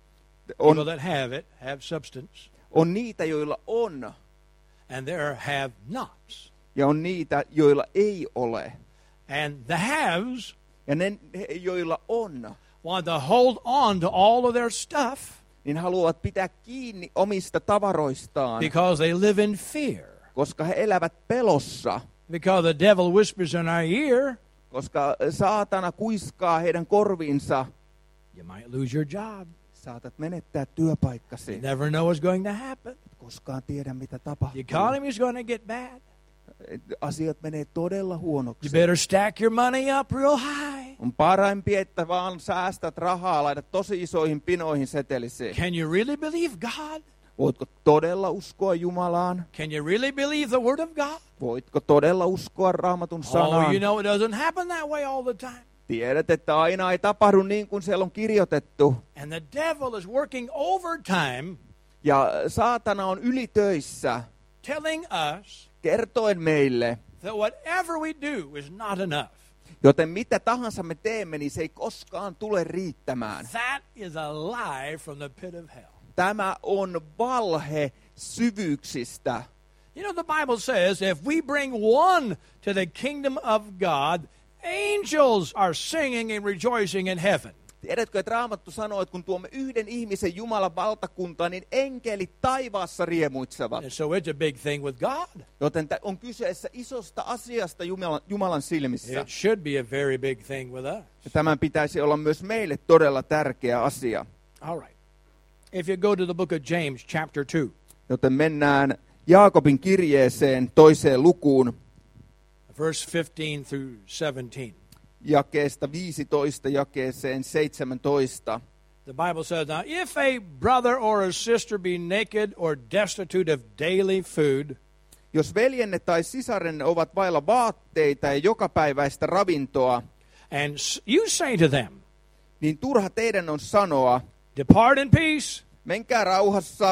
On, people that have it, have substance, on niitä, joilla on, and there are have-nots. ja on niitä, joilla ei ole. And the haves Ja ne, joilla on, want to hold on to all of their stuff niin haluavat pitää kiinni omista tavaroistaan, because they live in fear. koska he elävät pelossa. Because the devil whispers in our ear, Koska saatana kuiskaa heidän korviinsa, you might lose your job. saatat menettää työpaikkasi. You never know what's going to happen. Koskaan tiedä, mitä The tapahtuu. economy is going to get bad. Asiat menee todella You huonoksi. better stack your money up real high. On parempi, että vaan säästät rahaa, laitat tosi isoihin pinoihin setelisiin. Can you really believe God? Voitko todella uskoa Jumalaan? Can you really believe the Word of God? Voitko todella uskoa Raamatun Oh, sanaan? you know it doesn't happen that way all the time. Tiedät, että aina ei tapahdu niin kuin siellä on kirjoitettu. And the devil is working overtime Ja saatana on ylitöissä telling us kertoen meille, that whatever we do is not enough. joten mitä tahansa me teemme, niin se ei koskaan tule riittämään. That is a lie from the pit of hell. Tämä on valhe syvyyksistä. You know, the Bible says if we bring one to the kingdom of God, angels are singing and rejoicing in heaven. Tiedätkö, että Raamattu sanoo, että kun tuomme yhden ihmisen Jumalan valtakuntaan, niin enkelit taivaassa riemuitsevat. And so it's a big thing with God. Joten on kyseessä isosta asiasta Jumalan silmissä. It should be a very big thing with us. Ja tämän pitäisi olla myös meille todella tärkeä asia. All right. If you go to the book of James, chapter 2, Joten mennään Jaakobin kirjeeseen 2. lukuun, verse 15 through 17. jakeesta 15 jakeeseen 17. The Bible says, now, if a brother or a sister be naked or destitute of daily food, Jos veljenne tai sisarenne ovat vailla vaatteita ja jokapäiväistä ravintoa, and you say to them, niin turha teidän on sanoa, depart in peace, menkää rauhassa,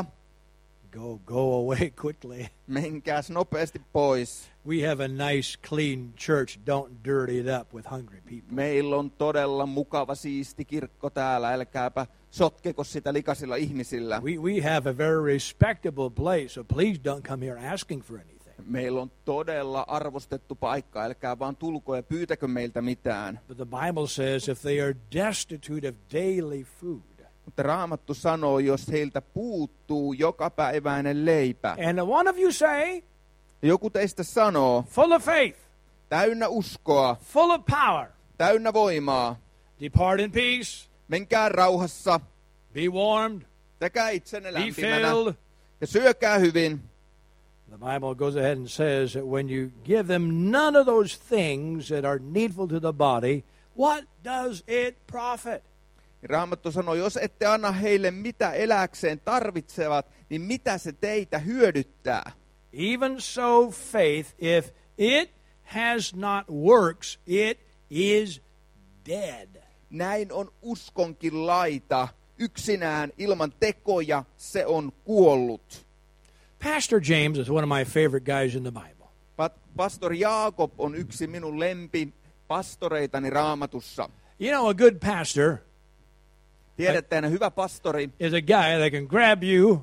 go away quickly. menkääs nopeasti pois. We have a nice, clean church. Don't dirty it up with hungry people. Meillä on todella mukava, siisti kirkko täällä, älkääpä sotkeko sitä likaisilla ihmisillä. We have a very respectable place, so please don't come here asking for anything. Meillä on todella arvostettu paikka, älkää vaan tulko ja pyytäkö meiltä mitään. But the Bible says if they are destitute of daily food, Mutta Raamattu sanoo, jos heiltä puuttuu jokapäiväinen leipä. and one of you say, Joku teistä sanoo, full of faith, täynnä uskoa, full of power, täynnä voimaa, depart in peace, menkää rauhassa, be warmed, tekää itsenne be lämpimänä filled. ja syökää hyvin. The Bible goes ahead and says that when you give them none of those things that are needful to the body, what does it profit? Raamattu sanoo, jos ette anna heille mitä eläkseen tarvitsevat, niin mitä se teitä hyödyttää? Even so, faith, if it has not works, it is dead. Näin on uskonkin laita. Yksinään ilman tekoja se on kuollut. Pastor James is one of my favorite guys in the Bible. Pastori Jaakob on yksi minun lempi pastoreitani Raamatussa. You know, a good pastor Tiedätte, että hyvä pastori is a guy that can grab you,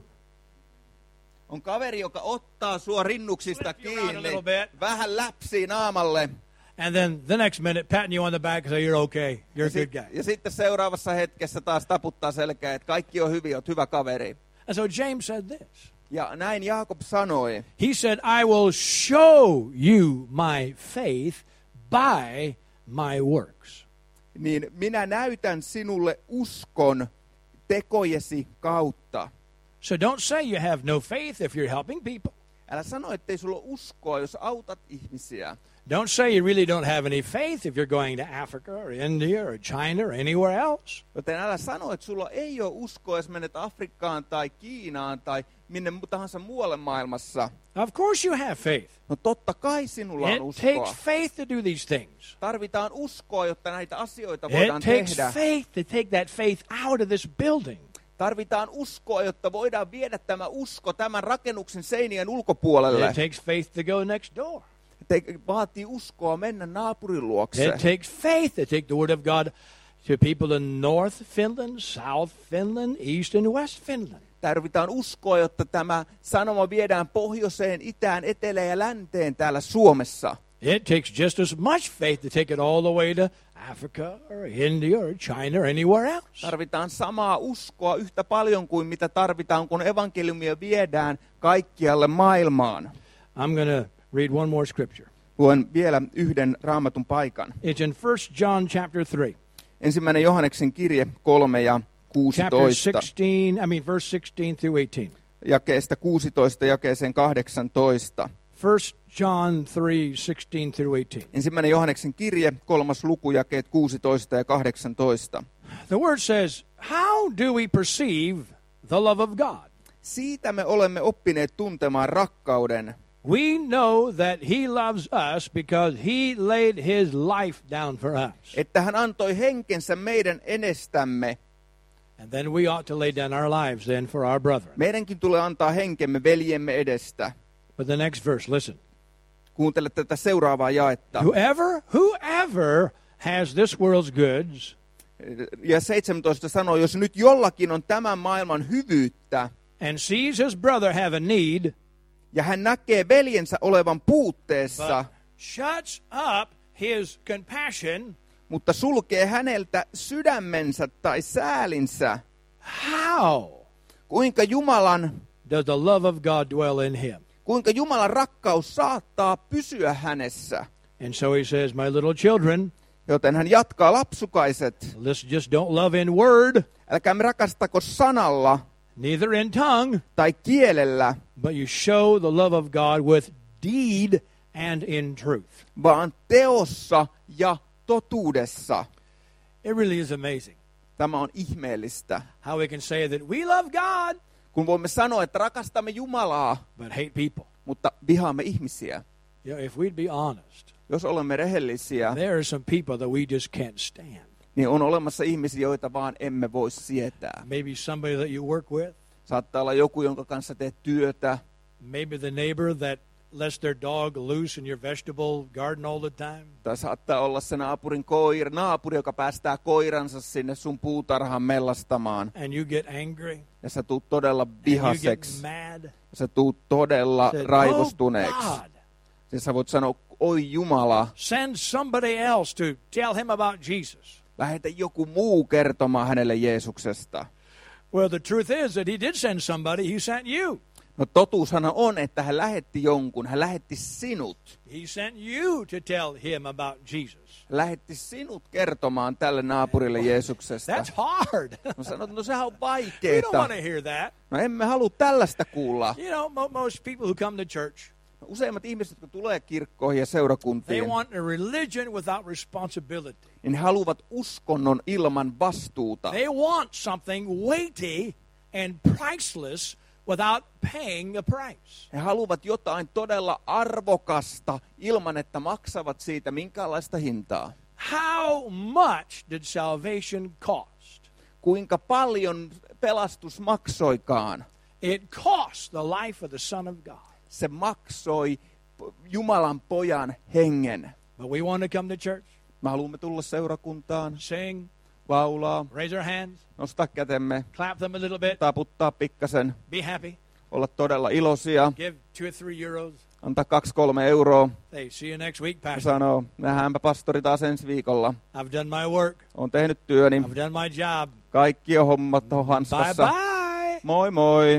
on kaveri, joka ottaa sua rinnuksista Flip you around a kiinni, little bit. vähän läpsii naamalle. and then the next minute patting you on the back and say, you're okay, you're a good guy. Ja sitten seuraavassa hetkessä taas taputtaa selkää, että kaikki on hyvin, oot hyvä kaveri. And so James said this. Ja näin Jaakob sanoi, He said, I will show you my faith by my works. niin minä näytän sinulle uskon tekojesi kautta. So don't say you have no faith if you're helping people. Älä sano, ettei sulla ole uskoa, jos autat ihmisiä. Don't say you really don't have any faith if you're going to Africa or India or China or anywhere else. Joten älä sano, että sulla ei ole uskoa, jos menet Afrikkaan tai Kiinaan tai minne tahansa muualle maailmassa. Of course you have faith. No totta kai sinulla on It uskoa. takes faith to do these things. Tarvitaan uskoa, jotta näitä asioita voidaan It takes tehdä. faith to take that faith out of this building. Tarvitaan uskoa, jotta voidaan viedä tämä usko tämän rakennuksen seinien ulkopuolelle. It takes faith to go next door. Vaatii uskoa mennä naapurin luokse. It takes faith to take the word of God to people in North Finland, South Finland, East and West Finland. Tarvitaan uskoa, jotta tämä sanoma viedään pohjoiseen, itään, etelään ja länteen täällä Suomessa. It takes just as much faith to take it all the way to Africa or India or China or anywhere else. Tarvitaan samaa uskoa yhtä paljon kuin mitä tarvitaan, kun evankeliumia viedään kaikkialle maailmaan. I'm going to read one more scripture. Luen vielä yhden raamatun paikan. It's in 1 John chapter 3. Ensimmäinen Johanneksen kirje 3 ja Chapter 16. 16, verse 16 through 18. Jakeesta 16 jakeeseen 18. 1 John 3, 16 through 18. Ensimmäinen Johanneksen kirje, 3. luku, jakeet 16 ja 18. The word says, how do we perceive the love of God? Siitä me olemme oppineet tuntemaan rakkauden. We know that he loves us because he laid his life down for us. Että hän antoi henkensä meidän enestämme. And then we ought to lay down our lives then for our brethren. Meidänkin tulee antaa henkemme veljemme edestä. But the next verse, listen. Kuuntele tätä seuraavaa jaetta. Whoever has this world's goods Ja 17 sanoo, jos nyt jollakin on tämän maailman hyvyyttä, and sees his brother have a need, ja hän näkee veljensä olevan puutteessa, but shuts up his compassion, mutta sulkee häneltä sydämensä tai säälinsä, how kuinka Jumalan rakkaus saattaa pysyä hänessä. And so he says, my little children, Joten hän jatkaa, lapsukaiset, let's just don't love in word, älkäämme rakastako sanalla neither in tongue, tai kielellä, but you show the love of God with deed and in truth. vaan teossa ja totuudessa. It really is amazing Tämä on ihmeellistä, how we can say that we love God, kun voimme sanoa, että rakastamme Jumalaa, but hate people. mutta vihaamme ihmisiä. If we'd be honest, Jos olemme rehellisiä, there are some people that we just can't stand. niin on olemassa ihmisiä, joita vaan emme voi sietää. Maybe somebody that you work with, Saattaa olla joku, jonka kanssa teet työtä. maybe the neighbor that lets their dog loose in your vegetable garden all the time. Tai saattaa olla se naapuri, joka päästää koiransa sinne sun puutarhan mellastamaan. And you get angry, Ja sä tuut todella and you get vihaseksi. mad. Ja sä tuut todella Said, raivostuneeksi. oh God, Ja sä voit sanoa, oi Jumala, send somebody else to tell him about Jesus. lähetä joku muu kertomaan hänelle Jeesuksesta. Well, the truth is that he did send somebody. He sent you. No totuushan on, että hän lähetti jonkun, hän lähetti sinut. He sent you to tell him about Jesus. Hän lähetti sinut kertomaan tälle naapurille Jeesuksesta. That's hard. No sanot, no sehän on We don't vaikeeta. want to hear that. No emme halua tällaista kuulla. You know, most people who come to church, Useimmat ihmiset, jotka tulee kirkkoihin ja they seurakuntiin, want a religion without responsibility. niin he haluavat uskonnon ilman vastuuta. They want something weighty and priceless without paying a price. He haluavat jotain todella arvokasta ilman, että maksavat siitä minkäänlaista hintaa. How much did salvation cost? Kuinka paljon pelastus maksoikaan? It cost the life of the Son of God. Se maksoi Jumalan pojan hengen. But we want to come to church, Me haluamme tulla seurakuntaan, sing, laulaa, raise our hands, nostaa kätemme, clap them a little bit, taputtaa pikkasen, be happy, olla todella iloisia, give 2 or 3 euros. antaa 2-3 euroa Hey, see you next week, ja Pastor. sanoo, nähdäänpä pastori taas ensi viikolla. I've done my work. Olen tehnyt työni, I've done my job. kaikki on hommat on Bye hanskassa. bye. Moi moi.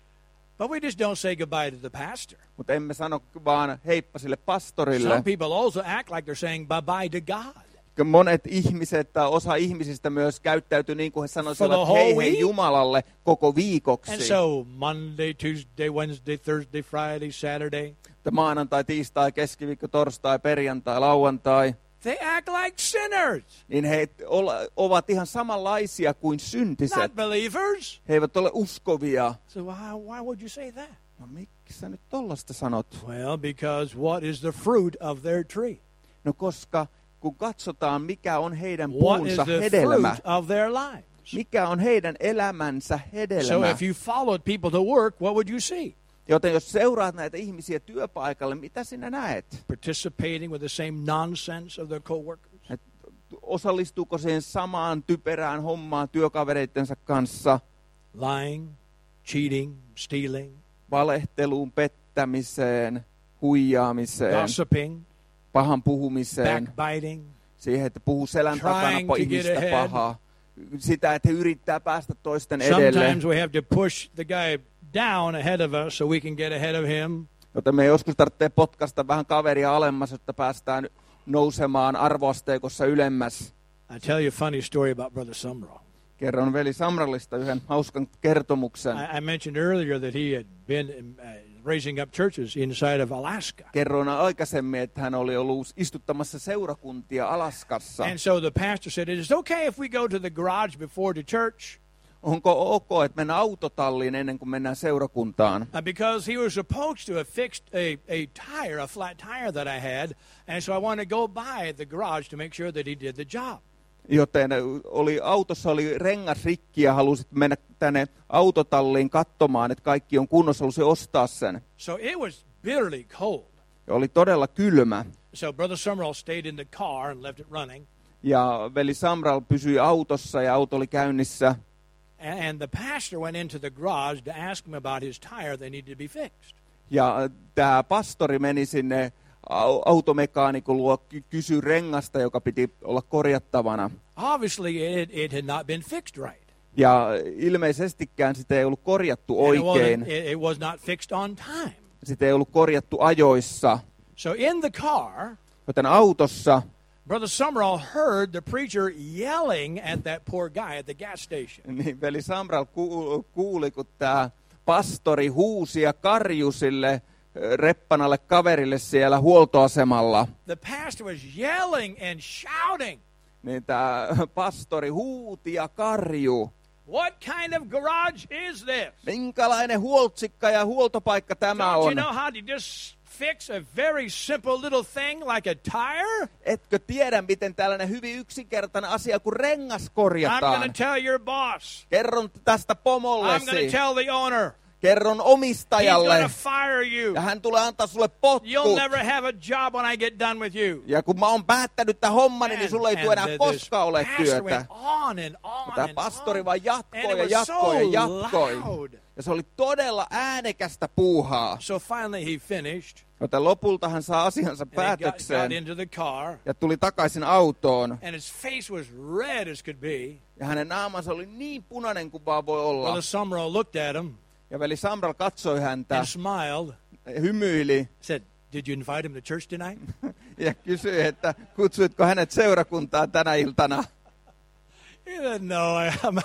But we just don't say goodbye to the pastor. Mutta emme sano vaan heippa sille pastorille. Some people also act like they're saying bye bye to God. monet ihmiset tai osa ihmisistä myös käyttäytyi niin kuin he sanoisivat For the whole hei week? Jumalalle koko viikoksi. And so Monday, Tuesday, Wednesday, Thursday, Friday, Saturday, Maanantai, tiistai, keskiviikko, torstai, perjantai, lauantai. they act like sinners, Niin he ovat ihan samanlaisia kuin syntiset. not believers. He eivät ole uskovia. So why would you say that? No miksi sä nyt tollasta sanot? Well, because what is the fruit of their tree? No koska kun katsotaan mikä on heidän What is puunsa the hedelmä, fruit of their lives? mikä on heidän elämänsä So hedelmä. if you followed people to work, what would you see? Joten jos seuraat näitä ihmisiä työpaikalle, mitä sinä näet? Participating with the same nonsense of their coworkers? Et osallistuuko siihen samaan typerään hommaan työkavereittensa kanssa? Lying, cheating, stealing, Valehteluun, pettämiseen, huijaamiseen, gossiping, pahan puhumiseen, backbiting, siihen, että puhuu selän takana Trying to get ihmistä ahead. pahaa. Sitä, että he yrittää päästä toisten edelle. Sometimes we have to push the guy down ahead of us so we can get ahead of him. Joten me joskus tarvitsee potkasta vähän kaveria alemmas, jotta päästään nousemaan arvoasteikossa ylemmäs. I tell you a funny story about Brother Sumrall. Kerron veli Samralista yhden hauskan kertomuksen. I mentioned earlier that he had been raising up churches inside of Alaska. Kerroin aikaisemmin, että hän oli ollut istuttamassa seurakuntia Alaskassa. And so the pastor said, is it okay if we go to the garage before the church? Onko ok, että mennään autotalliin ennen kuin mennään seurakuntaan? Because he was supposed to have fixed a flat tire that I had, and so I wanted to go by the garage to make sure that he did the job. Joten autossa oli rengas rikki ja halusit mennä tänne autotalliin katsomaan, että kaikki on kunnossa, halusi ostaa sen. So it was bitterly cold. Ja oli todella kylmä. So Brother Sumrall stayed in the car and left it running. Ja veli Samral pysyi autossa ja auto oli käynnissä. And the pastor went into the garage to ask him about his tire that needed to be fixed. Ja tämä pastori meni sinne automekaanikon luo, kysyi rengasta, joka piti olla korjattavana. Obviously, it had not been fixed right. Ja ilmeisestikään sitä ei ollut korjattu oikein. It was not fixed on time. Sitä ei ollut korjattu ajoissa. So in the car, Joten autossa Brother Sumrall heard the preacher yelling at that poor guy at the gas station. niin veli Samral kuuli, kun tämä pastori huusi ja karjui sille reppanalle kaverille siellä huoltoasemalla. The pastor was yelling and shouting. Niin tämä pastori huuti ja karjui. What kind of garage is this? Minkälainen huoltsikka ja huoltopaikka tämä Don't you on? know how to just fix a very simple little thing like a tire? Etkö tiedä, miten tällainen hyvin yksinkertainen asia kuin rengas I'm going korjataan? to tell your boss. Kerron tästä I'm going pomollesi. to tell the owner. Kerron He's going omistajalle. to fire you. Ja hän tulee antaa sulle You'll potkut. never have a job when I get done with you. Ja kun mä oon päättänyt tämän hommani, niin sulla ei tule enää this koskaan ole pastor työtä. went on and on Tämä and pastori on. vaan jatkoi And ja it was jatkoi ja so jatkoi. loud. Ja se oli todella äänekästä puuhaa. So finally he finished Joten lopulta hän saa asiansa and he got päätökseen into the car ja tuli takaisin autoon. and his face was red as could be. Ja hänen naamansa oli niin punainen kuin vaan voi olla. Brother Sumrall looked at him Ja veli Samral katsoi häntä, and smiled, hymyili said, "Did you invite him to church tonight?" ja kysyi, että kutsuitko hänet seurakuntaan tänä iltana? He said, "No,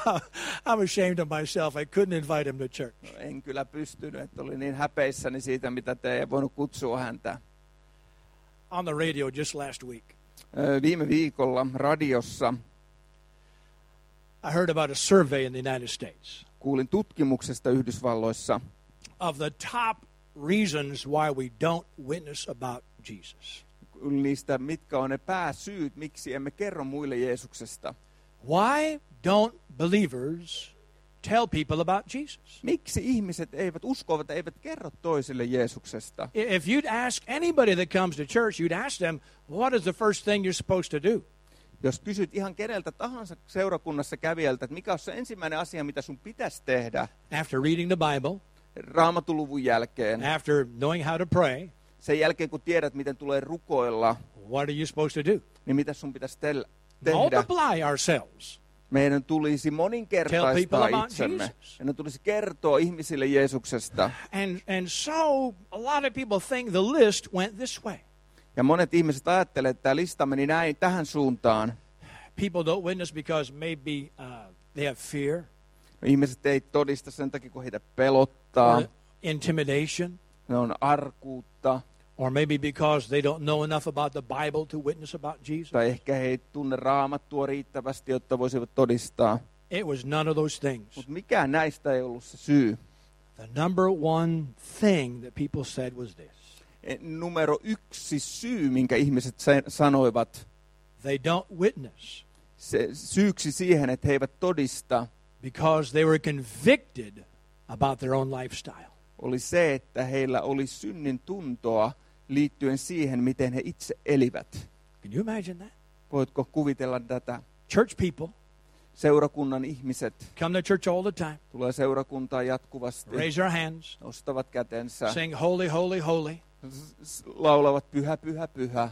I'm ashamed of myself. I couldn't invite him to church." No, en kyllä pystynyt, että oli niin häpeissäni siitä, mitä te ei voinut kutsua häntä. On the radio just last week, Viime viikolla radiossa I heard about a survey in the United States kuulin tutkimuksesta Yhdysvalloissa, of the top reasons why we don't witness about Jesus. niistä, mitkä on ne pääsyyt, miksi emme kerro muille Jeesuksesta. Why don't believers tell people about Jesus? Miksi ihmiset uskovat, eivät kerro toisille Jeesuksesta? If you'd ask anybody that comes to church, you'd ask them, what is the first thing you're supposed to do? Jos kysyt ihan keneltä tahansa seurakunnassa kävijältä, että mikä on se ensimmäinen asia, mitä sun pitäisi tehdä After reading the Bible, Raamatuluvun jälkeen, after knowing how to pray, sen jälkeen kun tiedät, miten tulee rukoilla, what are you supposed to do? niin mitä sun pitäisi tehdä? Multiply ourselves. Meidän tulisi Tell moninkertaistaa people about itsemme. Jesus. Meidän tulisi kertoa ihmisille Jeesuksesta. And so a lot of people think the list went this way. Ja monet ihmiset ajattelee, että tämä lista meni näin tähän suuntaan. People don't witness because maybe they have fear Ihmiset ei todista sen takia, kun heitä pelottaa. or intimidation, Ne on arkuutta. or maybe because they don't know enough about the Bible to witness about Jesus. Tai ehkä he ei tunne raamattua riittävästi, jotta voisivat todistaa. It was none of those things. Mutta mikään näistä ei ollut se syy. The number one thing that people said was this. Numero 1 syy, minkä ihmiset sanoivat, They don't witness se syyksi siihen, että he eivät todista, because they were convicted about their own lifestyle. oli se, että heillä oli synnin tuntoa liittyen siihen, miten he itse elivät. Can you imagine that? Voitko kuvitella tätä? Church people Seurakunnan ihmiset come to church all the time, tulee seurakuntaan jatkuvasti, raise their hands, nostavat kätensä, sing holy, holy, holy, laulavat pyhä, pyhä, pyhä,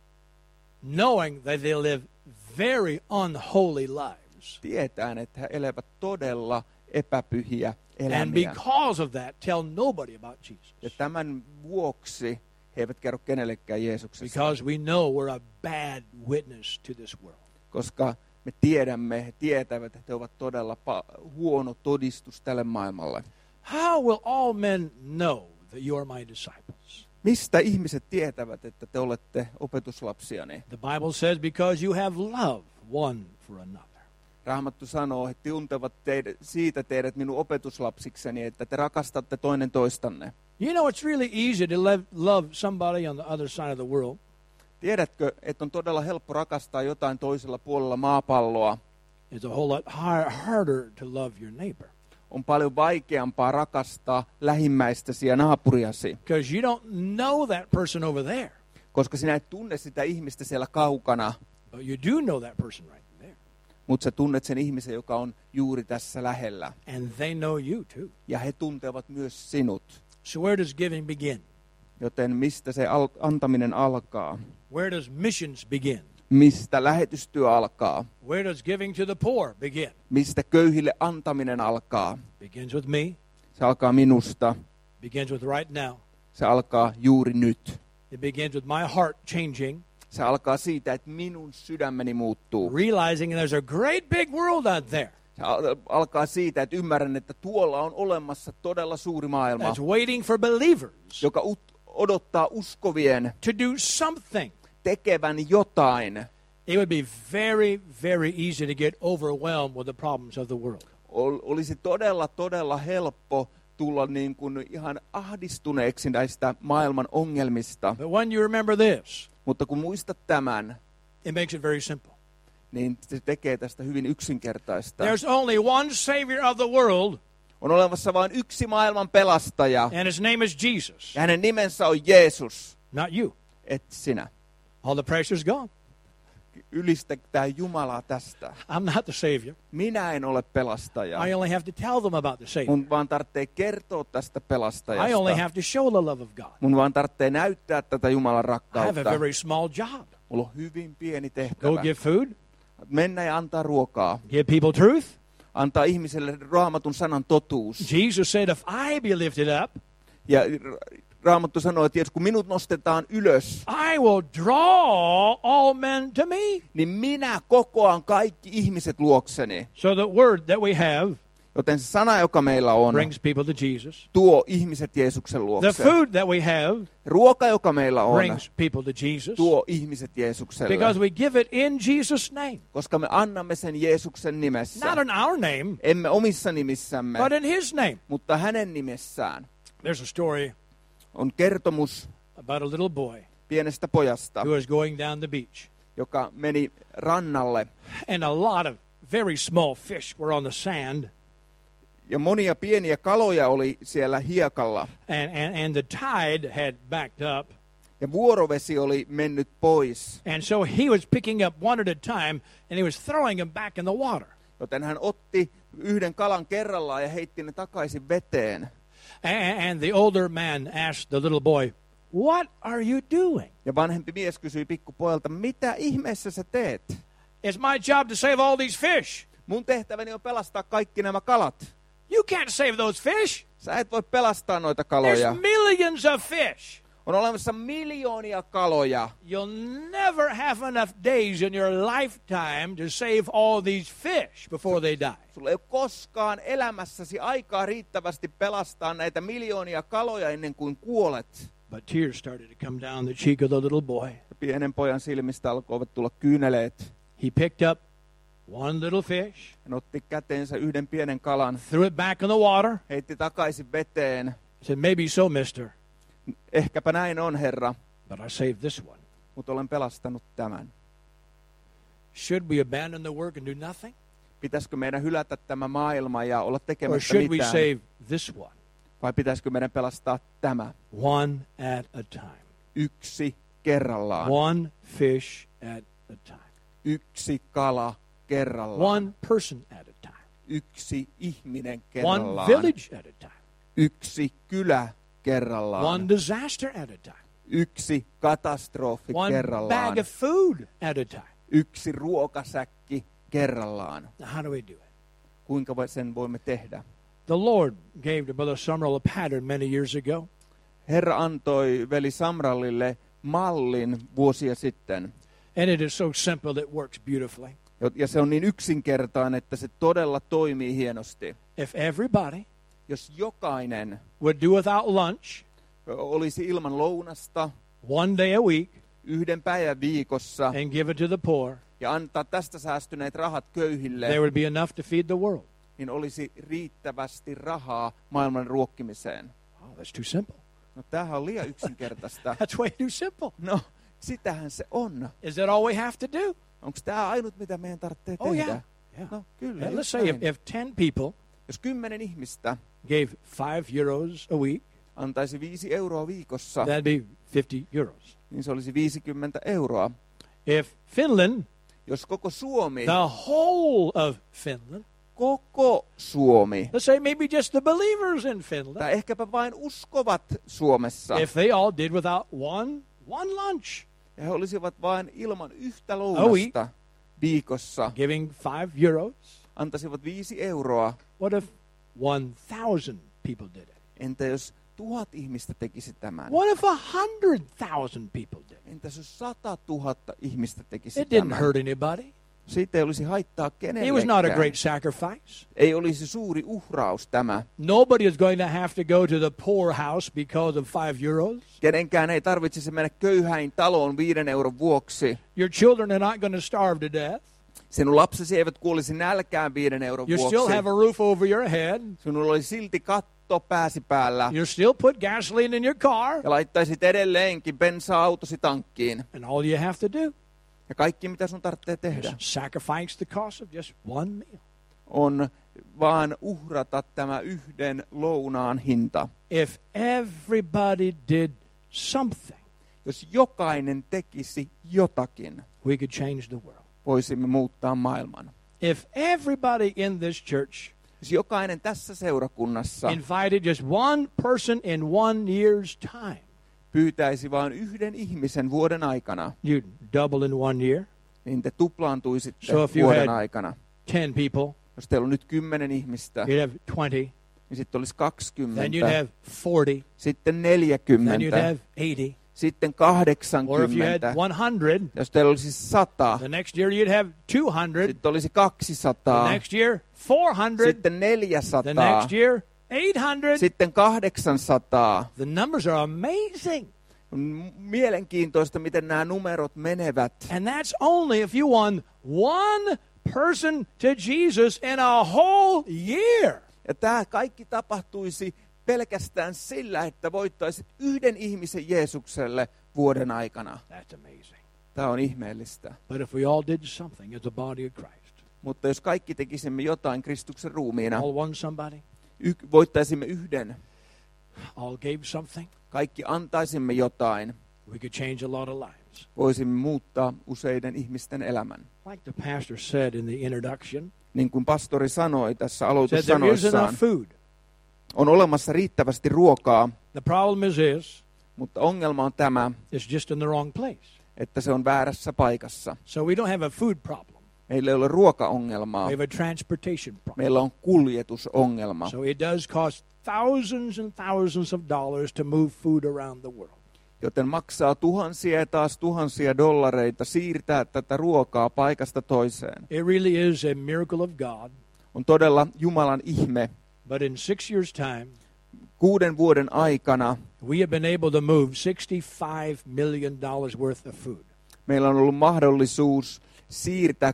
knowing that they live very unholy lives. tietäen, että he elävät todella epäpyhiä And elämiä. because of that, tell nobody about Jesus. Ja tämän vuoksi he eivät kerro kenellekään Jeesuksesta, Because we know we're a bad witness to this world. koska me tiedämme, he tietävät, että he ovat todella huono todistus tälle maailmalle. How will all men know that you are my disciples? Mistä ihmiset tietävät, että te olette opetuslapsiani? The Bible says because you have love one for another. Raamattu sanoo, että tuntevat siitä teidät minun opetuslapsikseni, että te rakastatte toinen toistanne. You know, it's really easy to love somebody on the other side of the world. Tiedätkö, että on todella helppo rakastaa jotain toisella puolella maapalloa? It's a whole lot harder to love your neighbor. On paljon vaikeampaa rakastaa lähimmäistäsi ja naapuriasi, Because you don't know that person over there, koska sinä et tunne sitä ihmistä siellä kaukana, but you do know that person right there. mutta sä tunnet sen ihmisen, joka on juuri tässä lähellä. And they know you too. Ja he tuntevat myös sinut. So where does giving begin? Joten mistä se antaminen alkaa? Where does missions begin? Mistä lähetystyö alkaa? Where does giving to the poor begin? Mistä köyhille antaminen alkaa? Begins with me. Se alkaa minusta. Begins with right now. Se alkaa juuri nyt. It begins with my heart changing, Se alkaa siitä, että minun sydämeni muuttuu. realizing there's a great big world out there Se alkaa siitä, että ymmärrän, että tuolla on olemassa todella suuri maailma, that's waiting for believers joka odottaa uskovien to do something. tekevän jotain. It would be very, very easy to get overwhelmed with the problems of the world. Olisi todella helppo tulla niin kuin ihan ahdistuneeksi näistä maailman ongelmista. But when you remember this, Mutta kun muistat tämän, it makes it very simple. niin se tekee tästä hyvin yksinkertaista. There's only one Savior of the world, On olemassa vain yksi maailman pelastaja, and his name is Jesus, ja hänen nimensä on Jeesus, not you. et sinä. All the pressure's gone. Ylistetää Jumalaa tästä. I'm not the Savior. Minä en ole pelastaja. I only have to tell them about the Savior. Mun vaan tarvitsee kertoa tästä pelastajasta. I only have to show the love of God. Mun vaan tarvitsee näyttää tätä Jumalan I have a rakkautta. very small job. Mulla on hyvin pieni Go tehtävä. give food, Mennä ja antaa ruokaa. give people truth. Antaa ihmiselle raamatun sanan totuus. Jesus said, if I be lifted up, Ja Raamattu sanoo, että kun minut nostetaan ylös, I will draw all men to me. niin minä kokoan kaikki ihmiset luokseni. So the word that we have Joten se sana, joka meillä on, brings people to Jesus. tuo ihmiset Jeesuksen The luokse. food that we have Ruoka, joka meillä on, brings people to Jesus. tuo ihmiset Jeesukselle. Because we give it in Jesus' name. Koska me annamme sen Jeesuksen nimessä. Not in our name, Emme omissa nimissämme, but in his name. mutta hänen nimessään. There's a story On kertomus about a little boy pienestä pojasta, who was going down the beach. joka meni rannalle. And a lot of very small fish were on the sand. Ja monia pieniä kaloja oli siellä hiekalla. And the tide had backed up. Ja vuorovesi oli mennyt pois. And so he was picking up one at a time, and he was throwing them back in the water. Joten hän otti yhden kalan kerrallaan ja heitti ne takaisin veteen. And the older man asked the little boy, what are you doing? Ja vanhempi mies kysyi pikkupojalta, mitä ihmeessä sä teet? It's my job to save all these fish. Mun tehtäväni on pelastaa kaikki nämä kalat. You can't save those fish. Sä et voi pelastaa noita kaloja. There's millions of fish. On olemassa miljoonia kaloja. You'll never have enough days in your lifetime to save all these fish before they die. Sulla ei ole koskaan elämässäsi aikaa riittävästi pelastaa näitä miljoonia kaloja ennen kuin kuolet. But tears started to come down the cheek of the little boy. Ja pienen pojan silmistä alkoivat tulla kyyneleet. He picked up one little fish, Hän otti käteensä yhden pienen kalan, threw it back in the water, heitti takaisin veteen. said, maybe so, mister, Ehkäpä näin on, Herra, but I saved this one. mutta olen pelastanut tämän. Should we abandon the work and do nothing? Pitäisikö meidän hylätä tämä maailma ja olla Or tekemättä should we mitään? save this one? Vai pitäisikö meidän pelastaa tämä? One at a time. Yksi kerrallaan. One fish at a time. Yksi kala kerrallaan. One person at a time. Yksi ihminen One kerrallaan. village at a time. Yksi kylä kerrallaan. One disaster at a time. Yksi katastrofi One kerrallaan. bag of food at a time. Yksi ruokasäkki kerrallaan. Now, how do we do it? Kuinka sen voimme tehdä? The Lord gave to Brother Summerall a pattern many years ago. Herra antoi veli Samrallille mallin vuosia sitten. And it is so simple that it works beautifully. Ja se on niin yksinkertainen, että se todella toimii hienosti. If everybody Jos jokainen would do without lunch olisi ilman lounasta one day a week yhden päivän viikossa and give it to the poor, ja antaa tästä säästyneet rahat köyhille, there would be enough to feed the world. niin olisi riittävästi rahaa maailman ruokkimiseen. Oh, that's too simple. No tämähän on liian yksinkertaista. That's way too simple. No, sitähän se on. Is that all we have to do? Onko tämä ainut, mitä meidän tarvitsee Oh, tehdä? yeah. Yeah. No kyllä. And let's just say näin. if 10 people Jos 10 ihmistä gave €5 a week, antaisi 5 euroa viikossa, that'd be €50. niin se olisi 50 euroa. If Finland, Jos koko Suomi, the whole of Finland, koko Suomi, let's say maybe just the believers in Finland, tai ehkäpä vain uskovat Suomessa, if they all did without one lunch, ja he olisivat vain ilman yhtä week. lounasta viikossa, giving €5, antaisivat 5 euroa. what if 1,000 people did it? Entä jos 1000 ihmistä tekisi tämän? What if 100,000 people did it? Entä jos 100 000 ihmistä tekisi It didn't tämän? hurt anybody. Siitä ei olisi haittaa It was not a kenellekään. great sacrifice. Ei olisi suuri uhraus tämä. Nobody is going to have to go to the poorhouse because of €5. Kenenkään ei tarvitsisi mennä köyhäin taloon 5 euron vuoksi. Your children are not going to starve to death. Sinun lapsesi eivät kuolisi nälkään 5 euron You vuoksi. still have a roof over your head. Sinulla oli silti katto pääsi päällä. You still put gasoline in your car. Ja laittaisit edelleenkin bensaa autosi tankkiin. And all you have to do Ja kaikki mitä sun tarvitsee is tehdä sacrifice the cost of just one meal. on vaan uhrata tämä yhden lounaan hinta. If everybody did something, Jos jokainen tekisi jotakin, we could change the world. voisimme muuttaa maailman. If everybody in this church Jos jokainen tässä seurakunnassa invited just one person in 1 year's time, pyytäisi vain yhden ihmisen vuoden aikana, you'd double in 1 year. niin te tuplaantuisitte So if you vuoden had- aikana. 10 people, Jos teillä on nyt 10 ihmistä, you'd have 20, niin sitten olisi then you'd 20, have 40, sitten then you'd 40, have 80, sitten or if you had 80. 100, Jos teillä olisi 100, the next year you'd have 200, sitten olisi the 200, next year 400, sitten the 400, next year 800. sitten 800. The numbers are amazing. On mielenkiintoista, miten nämä numerot menevät. And that's only if you won one person to Jesus in a whole year. Ja tämä kaikki tapahtuisi pelkästään sillä, että voittaisit yhden ihmisen Jeesukselle vuoden aikana. That's amazing. Tämä on ihmeellistä. But if we all did something as a body of Christ, Mutta jos kaikki tekisimme jotain Kristuksen ruumiina, all won somebody, voittaisimme yhden, all gave something, kaikki antaisimme jotain, we could change a lot of lives. voisimme muuttaa useiden ihmisten elämän. Like the pastor said in the introduction, Niin kuin pastori sanoi tässä said there is aloitussanoissaan, enough food. on olemassa riittävästi ruokaa, The problem is this, mutta ongelma on tämä, it's just in the wrong place. että se on väärässä paikassa. So we don't have a food problem. Meillä ei ole ruokaongelmaa, We have a transportation problem. meillä on kuljetusongelma. So it does cost thousands and thousands of dollars to move food around the world. Joten maksaa tuhansia ja taas tuhansia dollareita siirtää tätä ruokaa paikasta toiseen. It really is a miracle of God. On todella Jumalan ihme. But in 6 years' time, 6 vuoden aikana we have been able to move $65 million worth of food. meillä on ollut mahdollisuus siirtää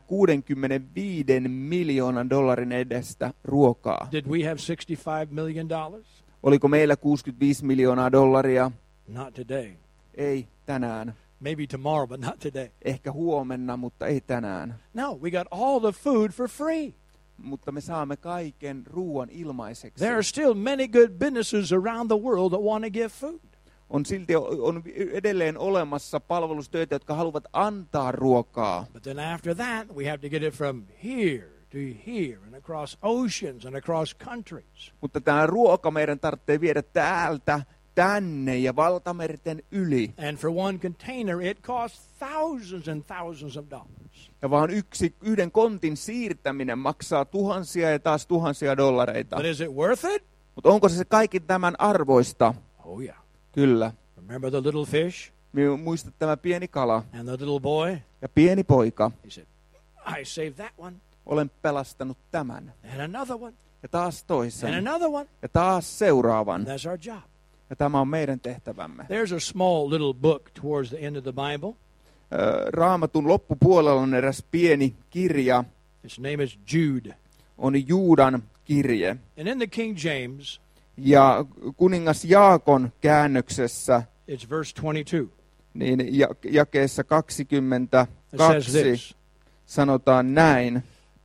65 miljoonan dollarin edestä ruokaa. Did we have $65 million? Oliko meillä 65 miljoonaa dollaria? Not today. Ei tänään. Maybe tomorrow, but not today. Ehkä huomenna, mutta ei tänään. No, we got all the food for free. Mutta me saamme kaiken ruoan ilmaiseksi. There are still many good businesses around the world that want to give food. On edelleen olemassa palvelustöitä, jotka haluavat antaa ruokaa. But then after that, we have to get it from here to here and across oceans and across countries. Mutta tämä ruoka meidän tarvitsee viedä täältä tänne ja valtamerten yli. And for one container, it costs thousands and thousands of dollars. Ja vaan yhden kontin siirtäminen maksaa tuhansia ja taas tuhansia dollareita. But is it worth it? Mutta onko se kaikki tämän arvoista? Oh yeah. Kyllä. Remember the little fish Muista tämä pieni kala and the little boy? ja pieni poika. He said, I saved that one. Olen pelastanut tämän. And another one. Ja taas toisen. And another one. Ja taas seuraavan. That's our job. Ja tämä on meidän tehtävämme. There's a small little book towards the end of the Bible. Raamatun loppupuolella on eräs pieni kirja. Its name is Jude. On Juudan kirje. And in the King James, ja kuningas Jaakon käännöksessä, it's verse 22. niin jakeessa 22 It says this. Sanotaan näin.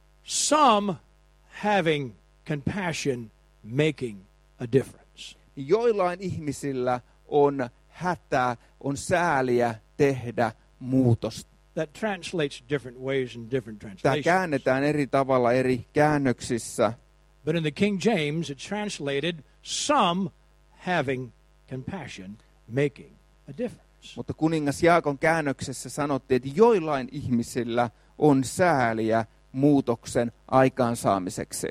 Some having compassion making a difference. Joillain ihmisillä on hätä, on sääliä tehdä muutosta. That translates different ways in different Tämä translations. käännetään eri tavalla eri käännöksissä. But in the King James, it's translated some having compassion making a difference. Mutta kuningas Jaakon käännöksessä sanottiin, että joillain ihmisillä on sääliä muutoksen aikaansaamiseksi.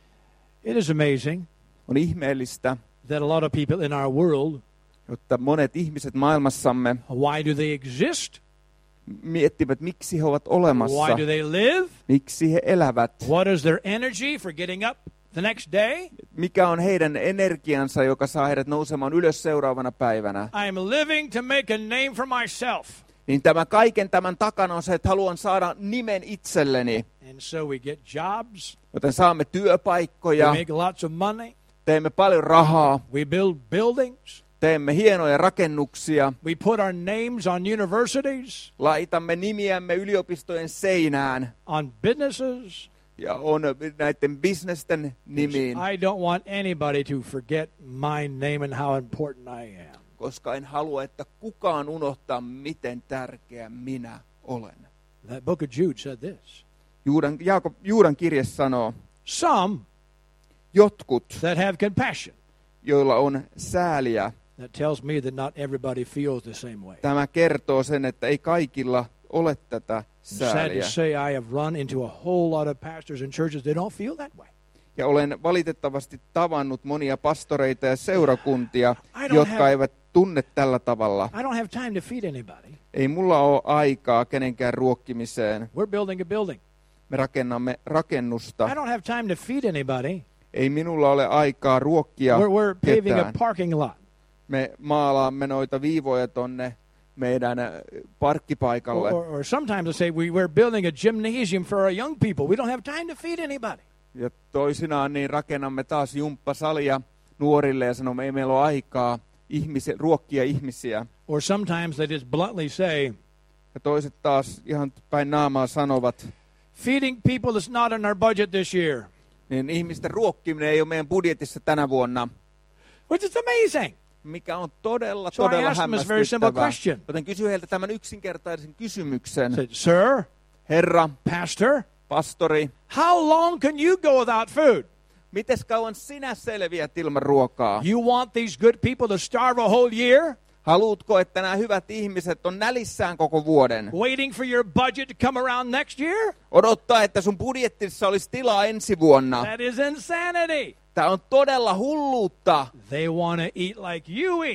It is amazing On ihmeellistä, that a lot of people in our world, että monet ihmiset maailmassamme why do they exist? miettivät, miksi he ovat olemassa, Why do they live? miksi he elävät, What is their energy for getting up the next day? mikä on heidän energiansa, joka saa heidät nousemaan ylös seuraavana päivänä. I am living to make a name for myself. Niin kaiken tämän takana on se, että haluan saada nimen itselleni. And so we get jobs, Joten saamme työpaikkoja, we make lots of money, teemme paljon rahaa, we build buildings, teemme hienoja rakennuksia, we put our names on universities, laitamme nimiämme yliopistojen seinään on businesses. ja on näiden bisnesten nimiin, I don't want anybody to forget my name and how important I am. koska en halua, että kukaan unohtaa, miten tärkeä minä olen. That book of Jude said this. Juudan kirje sanoo, Some jotkut, that have compassion. joilla on sääliä. That tells me that not everybody feels the same way. Tämä kertoo sen, että ei kaikilla ole tätä Sad to sääliä. say, I have run into a whole lot of pastors and churches that don't feel that way. Ja olen valitettavasti tavannut monia pastoreita ja seurakuntia, I don't jotka have- eivät tunne tällä tavalla. I don't have time to feed anybody. Ei mulla ole aikaa kenenkään ruokkimiseen. We're building a building. Me rakennamme I rakennusta. don't have time to feed anybody. Ei minulla ole aikaa ruokkia We're paving a ketään. parking lot. Me maalaamme noita viivoja tonne meidän parkkipaikalle. Or sometimes I say we're building a gymnasium for our young people. We don't have time to feed anybody. Ja toisinaan niin rakennamme taas jumppasalia nuorille ja sanomme, ei meillä ole aikaa ruokkia ihmisiä. Or sometimes they just bluntly say, Ja toiset taas ihan päin naamaa sanovat, feeding people is not in our budget this year. niin ihmisten ruokkiminen ei ole meidän budjetissa tänä vuonna, Which is amazing. mikä on todella, So I todella asked him this very simple hämmästyttävää. question. Joten kysy heiltä tämän yksinkertaisen kysymyksen. I said, sir, Herra, pastor, pastori, how long can you go without food? mites kauan sinä selviät ilman ruokaa? You want these good people to starve a whole year? Haluatko, että nämä hyvät ihmiset on nälissään koko vuoden? Waiting for your budget to come around next year? Odottaa, että sun budjettissa olisi tilaa ensi vuonna. That is insanity. Tämä on todella hulluutta. They want to eat like you eat.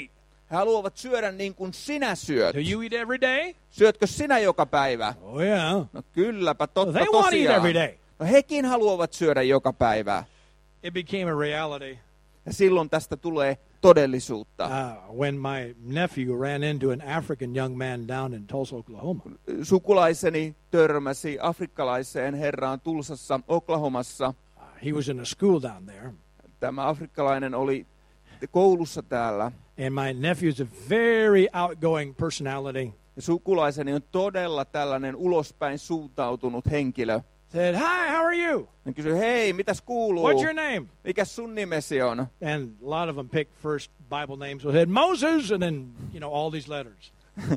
He haluavat syödä niin kuin sinä syöt. Do you eat every day? Syötkö sinä joka päivä? Oh, yeah. No kylläpä, totta They want to eat tosiaan. every day. No hekin haluavat syödä joka päivä. It became a reality Ja silloin tästä tulee todellisuutta. when my nephew ran into an African young man down in Tulsa, Oklahoma. Sukulaiseni törmäsi afrikkalaiseen herraan Tulsassa, Oklahomassa. He was in a school down there. Tämä afrikkalainen oli koulussa täällä. And my nephew's a very outgoing personality. Ja sukulaiseni on todella tällainen ulospäin suuntautunut henkilö. Said, "Hi, how are you? Hän kysyi, hei, mitäs kuuluu? What's your name?" Mikäs sun nimesi on? And a lot of them picked first Bible names. So they said Moses, and then all these letters.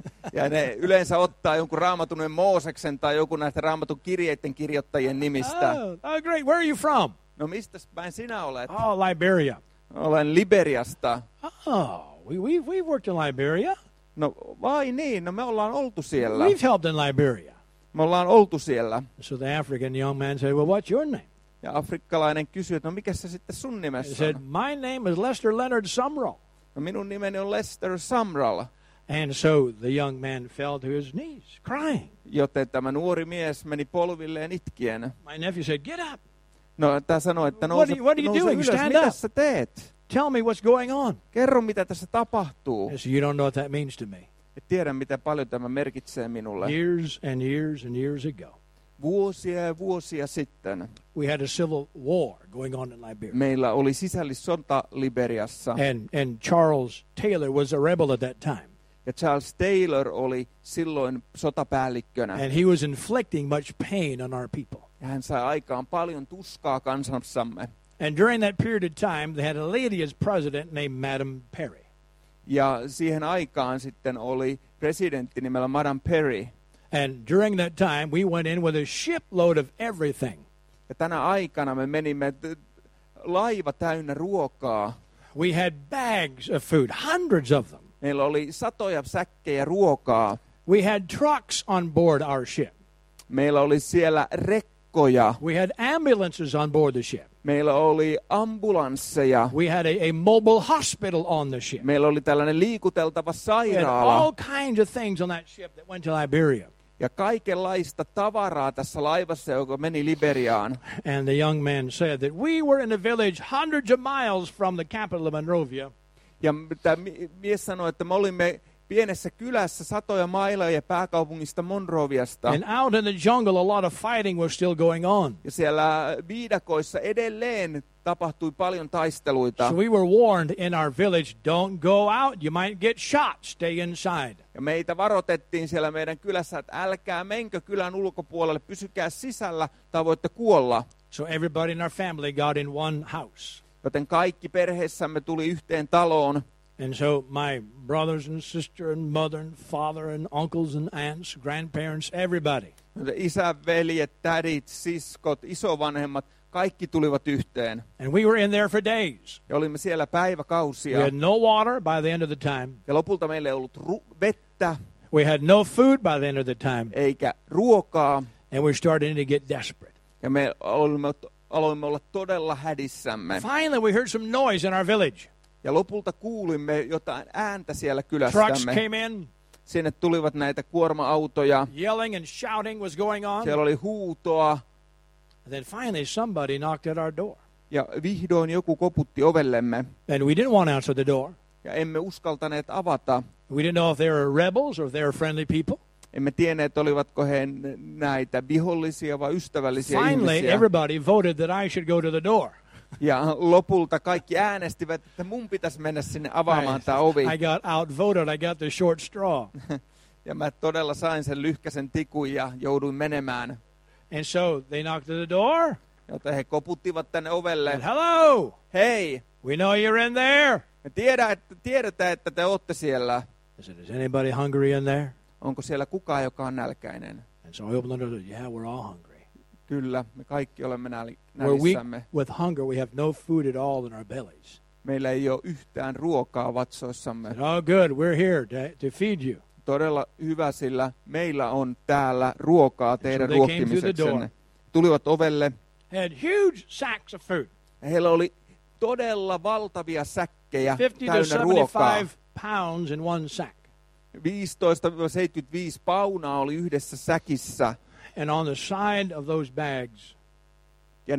Ja ne yleensä ottaa jonkun raamatun Mooseksen tai joku näistä raamatun kirjeiden kirjoittajien nimistä. Oh, great. Where are you from? No mistäs päin sinä olet? Oh, Liberia. Olen Liberiasta. Oh, we've worked in Liberia. No vai niin, no me ollaan oltu siellä. We've helped in Liberia. Me ollaan oltu siellä. So the African young man said, "Well, what's your name?" Ja afrikkalainen kysyi, että no mikä se sitten sun He nimessä said, on? "My name is Lester Leonard Sumrall." No minun nimeni on Lester Sumrall. And so the young man fell to his knees, crying. Joten tämä nuori mies meni polvilleen itkien. My nephew said, "Get up. No tämä sanoi, että What are you nouse doing? ylös, Stand mitä up. sä teet? Tell me what's going on." Kerro, mitä tässä tapahtuu. I said, "You don't know what that means to me." Et tiedä, mitä paljon tämä merkitsee minulle. Years and years and years ago, Vuosia ja vuosia sitten we had a civil war going on in Liberia. meillä oli sisällissota Liberiassa. And Charles Taylor was a rebel at that time. Ja Charles Taylor oli silloin sotapäällikkönä. And he was inflicting much pain on our people. Ja hän sai aikaan paljon tuskaa kansassamme. And during that period of time, they had a lady as president named Madam Perry. Ja siihen aikaan sitten oli presidentti nimellä Madame Perry. And during that time, we went in with a shipload of everything. Ja tänä aikana me menimme laiva täynnä ruokaa. We had bags of food, hundreds of them. Meillä oli satoja säkkejä ruokaa. We had trucks on board our ship. Meillä oli siellä rekkoja. We had ambulances on board the ship. Meillä oli ambulansseja. We had a mobile hospital on the ship. Meillä oli tällainen liikuteltava We had sairaala. all kinds of things on that ship that went to Liberia. Ja kaikenlaista tavaraa tässä laivassa, joka meni Liberiaan. And the young man said that we were in a village hundreds of miles from the capital of Monrovia. Ja tämä mies sanoi, että me olimme pienessä kylässä satoja mailoja pääkaupungista Monroviasta. And out in the jungle, a lot of fighting was still going on. Ja siellä viidakoissa edelleen tapahtui paljon taisteluita. So we were warned in our village, don't go out, you might get shot, stay inside. Ja meitä varoitettiin siellä meidän kylässä, että älkää menkö kylän ulkopuolelle, pysykää sisällä tai voitte kuolla. So everybody in our family got in one house. Joten kaikki perheessämme tuli yhteen taloon. And so my brothers and sister and mother and father and uncles and aunts, grandparents, everybody. Isä, veljet, tädit, siskot, isovanhemmat, kaikki tulivat yhteen. And we were in there for days. Ja olimme siellä We päiväkausia. had no water by the end of the time. Ja lopulta meillä ei ollut vettä, We had no food by the end of the time. eikä ruokaa. And we were starting to get desperate. Ja me aloimme olla todella hädissämme. Finally, we heard some noise in our village. Ja lopulta kuulimme jotain ääntä siellä Trucks kylässämme. came in, Sinne tulivat näitä kuorma-autoja. yelling and shouting was going on. Siellä oli huutoa. And then finally somebody knocked at our door. Ja vihdoin joku koputti ovellemme. And we didn't want to answer the door. Ja emme uskaltaneet avata. We didn't know if they were rebels or if they were friendly people. Emme tienneet, olivatko he näitä vihollisia vai ystävällisiä Finally, ihmisiä. everybody voted that I should go to the door. Ja lopulta kaikki äänestivät, että mun pitäisi mennä sinne avaamaan tämä ovi. I got outvoted. I got the short straw. Ja mä todella sain sen lyhkäisen tikun ja jouduin menemään. And so they knocked at the door. Joten he koputtivat tänne ovelle. And hello, Hei, we know you're in there. me tiedetään, että te olette siellä. I said, is anybody hungry in there? Onko siellä kukaan, joka on nälkäinen? And so I opened the door. Yeah, we're all hungry. Kyllä, me kaikki olemme We're weak nälissämme. with hunger. We have no food at all in our bellies. Meillä ei ole yhtään ruokaa vatsoissamme. And, oh, good, we're here to feed you. Todella hyvä, sillä meillä on täällä ruokaa teidän So they came through the ruokkimiseksenne. Tulivat ovelle. Had huge sacks of food. Ja heillä oli todella valtavia säkkejä 50 to täynnä ruokaa. 75 pounds in one sack. 15-75 paunaa oli yhdessä säkissä. And on the side of those bags Ja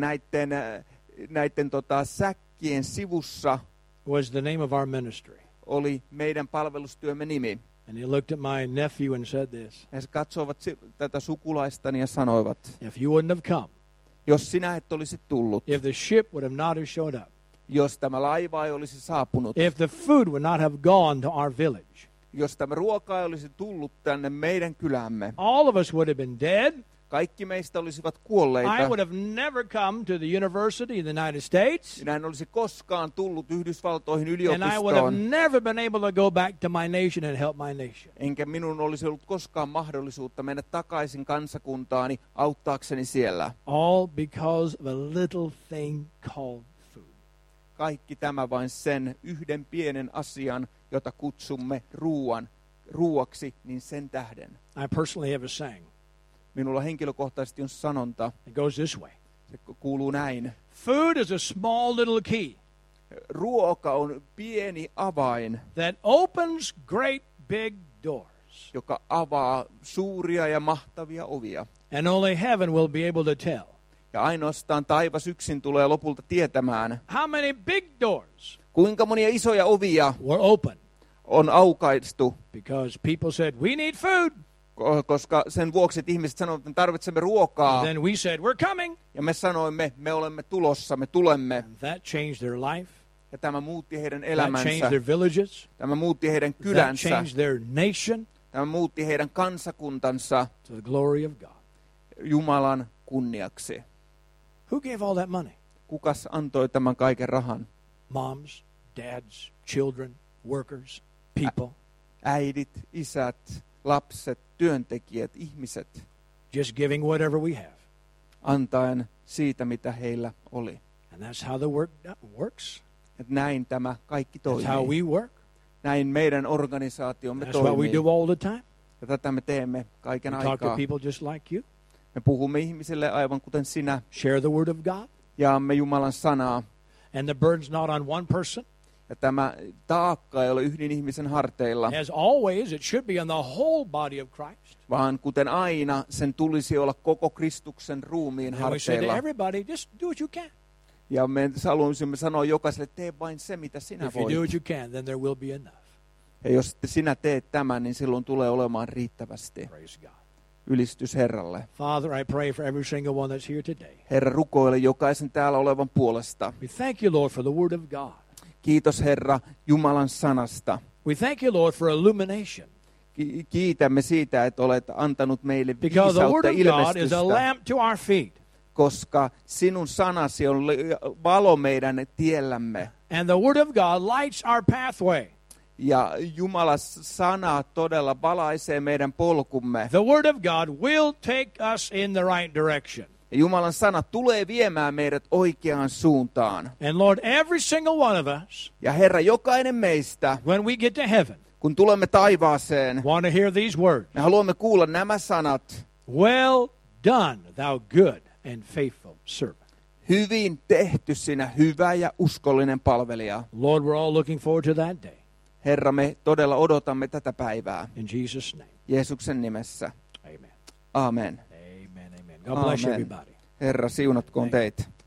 näiden säkkien sivussa was the name of our ministry. oli meidän palvelustyömme nimi. And he looked at my nephew and said this, Ja he katsoivat tätä sukulaistani ja sanoivat, if you wouldn't have come, jos sinä et olisi tullut, if the ship would have not have showed up, jos tämä laiva ei olisi saapunut, if the food would not have gone to our village, jos tämä ruoka ei olisi tullut tänne meidän kylämme, all of us would have been dead. kaikki meistä olisivat kuolleita. I would have never come to the university in the United States. Minä en olisi koskaan tullut Yhdysvaltoihin And I would have yliopistoon. never been able to go back to my nation and help my nation. Enkä minun olisi ollut koskaan mahdollisuutta mennä takaisin kansakuntaani auttaakseni siellä. All because of a little thing called food. Kaikki tämä vain sen yhden pienen asian, jota kutsumme ruuaksi, niin sen tähden. I personally have a saying. Minulla henkilökohtaisesti on sanonta, It goes this way. se kuuluu näin. Food is a small little key Ruoka on pieni avain, that opens great big doors. joka avaa suuria ja mahtavia ovia. And only heaven will be able to tell. Ja ainoastaan taivas yksin tulee lopulta tietämään, How many big doors kuinka monia isoja ovia were open? on aukaistu, Because people said, we need food. koska sen vuoksi, että ihmiset sanoivat, että me tarvitsemme ruokaa. And then we said, we're coming. Ja me sanoimme, me olemme tulossa, me tulemme. And that changed their life. Ja tämä muutti heidän That elämänsä, changed their villages. tämä muutti heidän That kylänsä, changed their nation tämä muutti heidän kansakuntansa to the glory of God. Jumalan kunniaksi. Who gave all that money? Kukas antoi tämän kaiken rahan? Moms, dads, children, workers, people. Äidit, isät, lapset, työntekijät, ihmiset, Just giving whatever we have. antaen siitä, mitä heillä oli. And that's how the work works. Et näin tämä kaikki That's how toimii. we work. Näin meidän organisaatiomme That's what we toimii. do all the time. Ja tätä me teemme kaiken We talk to aikaa. people just like you. Me puhumme ihmisille aivan kuten sinä. Share the word of God. Jaamme Jumalan sanaa. And the burden's not on one person. Ja tämä taakka ei ole yhden ihmisen harteilla, As always, it should be on the whole body of Christ. vaan kuten aina sen tulisi olla koko Kristuksen ruumiin And we say to harteilla. everybody, just do what you can. Ja me haluaisimme sanoa jokaiselle, tee vain se, mitä sinä If you do what voit. you can, then there will be enough. Ja jos sinä teet tämän, niin silloin tulee olemaan riittävästi. Praise God. Ylistys Herralle. Father, I pray for every single one that's here today. Herra, rukoile jokaisen täällä olevan puolesta. We thank you, Lord, for the word of God. Kiitos Herra Jumalan sanasta. We thank you, Lord, for illumination. Kiitämme siitä, että olet antanut meille Because the word viisautta of God is a ilmestystä, lamp to our feet. koska sinun sanasi on valo meidän tiellämme. And the word of God lights our pathway. Ja Jumalan sana todella valaisee meidän polkumme. The word of God will take us in the right direction. Ja Jumalan sana tulee viemään meidät oikeaan suuntaan. And Lord, every single one of us, Ja Herra, jokainen meistä, when we get to heaven, kun tulemme taivaaseen, want to hear these words. me haluamme kuulla nämä sanat. Well done, thou good and faithful servant. Hyvin tehty sinä, hyvä ja uskollinen palvelija. Lord, we're all looking forward to that day. Herra, me todella odotamme tätä päivää. In Jesus' name, Jeesuksen nimessä. amen. Amen. Amen, amen. God bless Amen. everybody. Herra, siunatkoon teitä.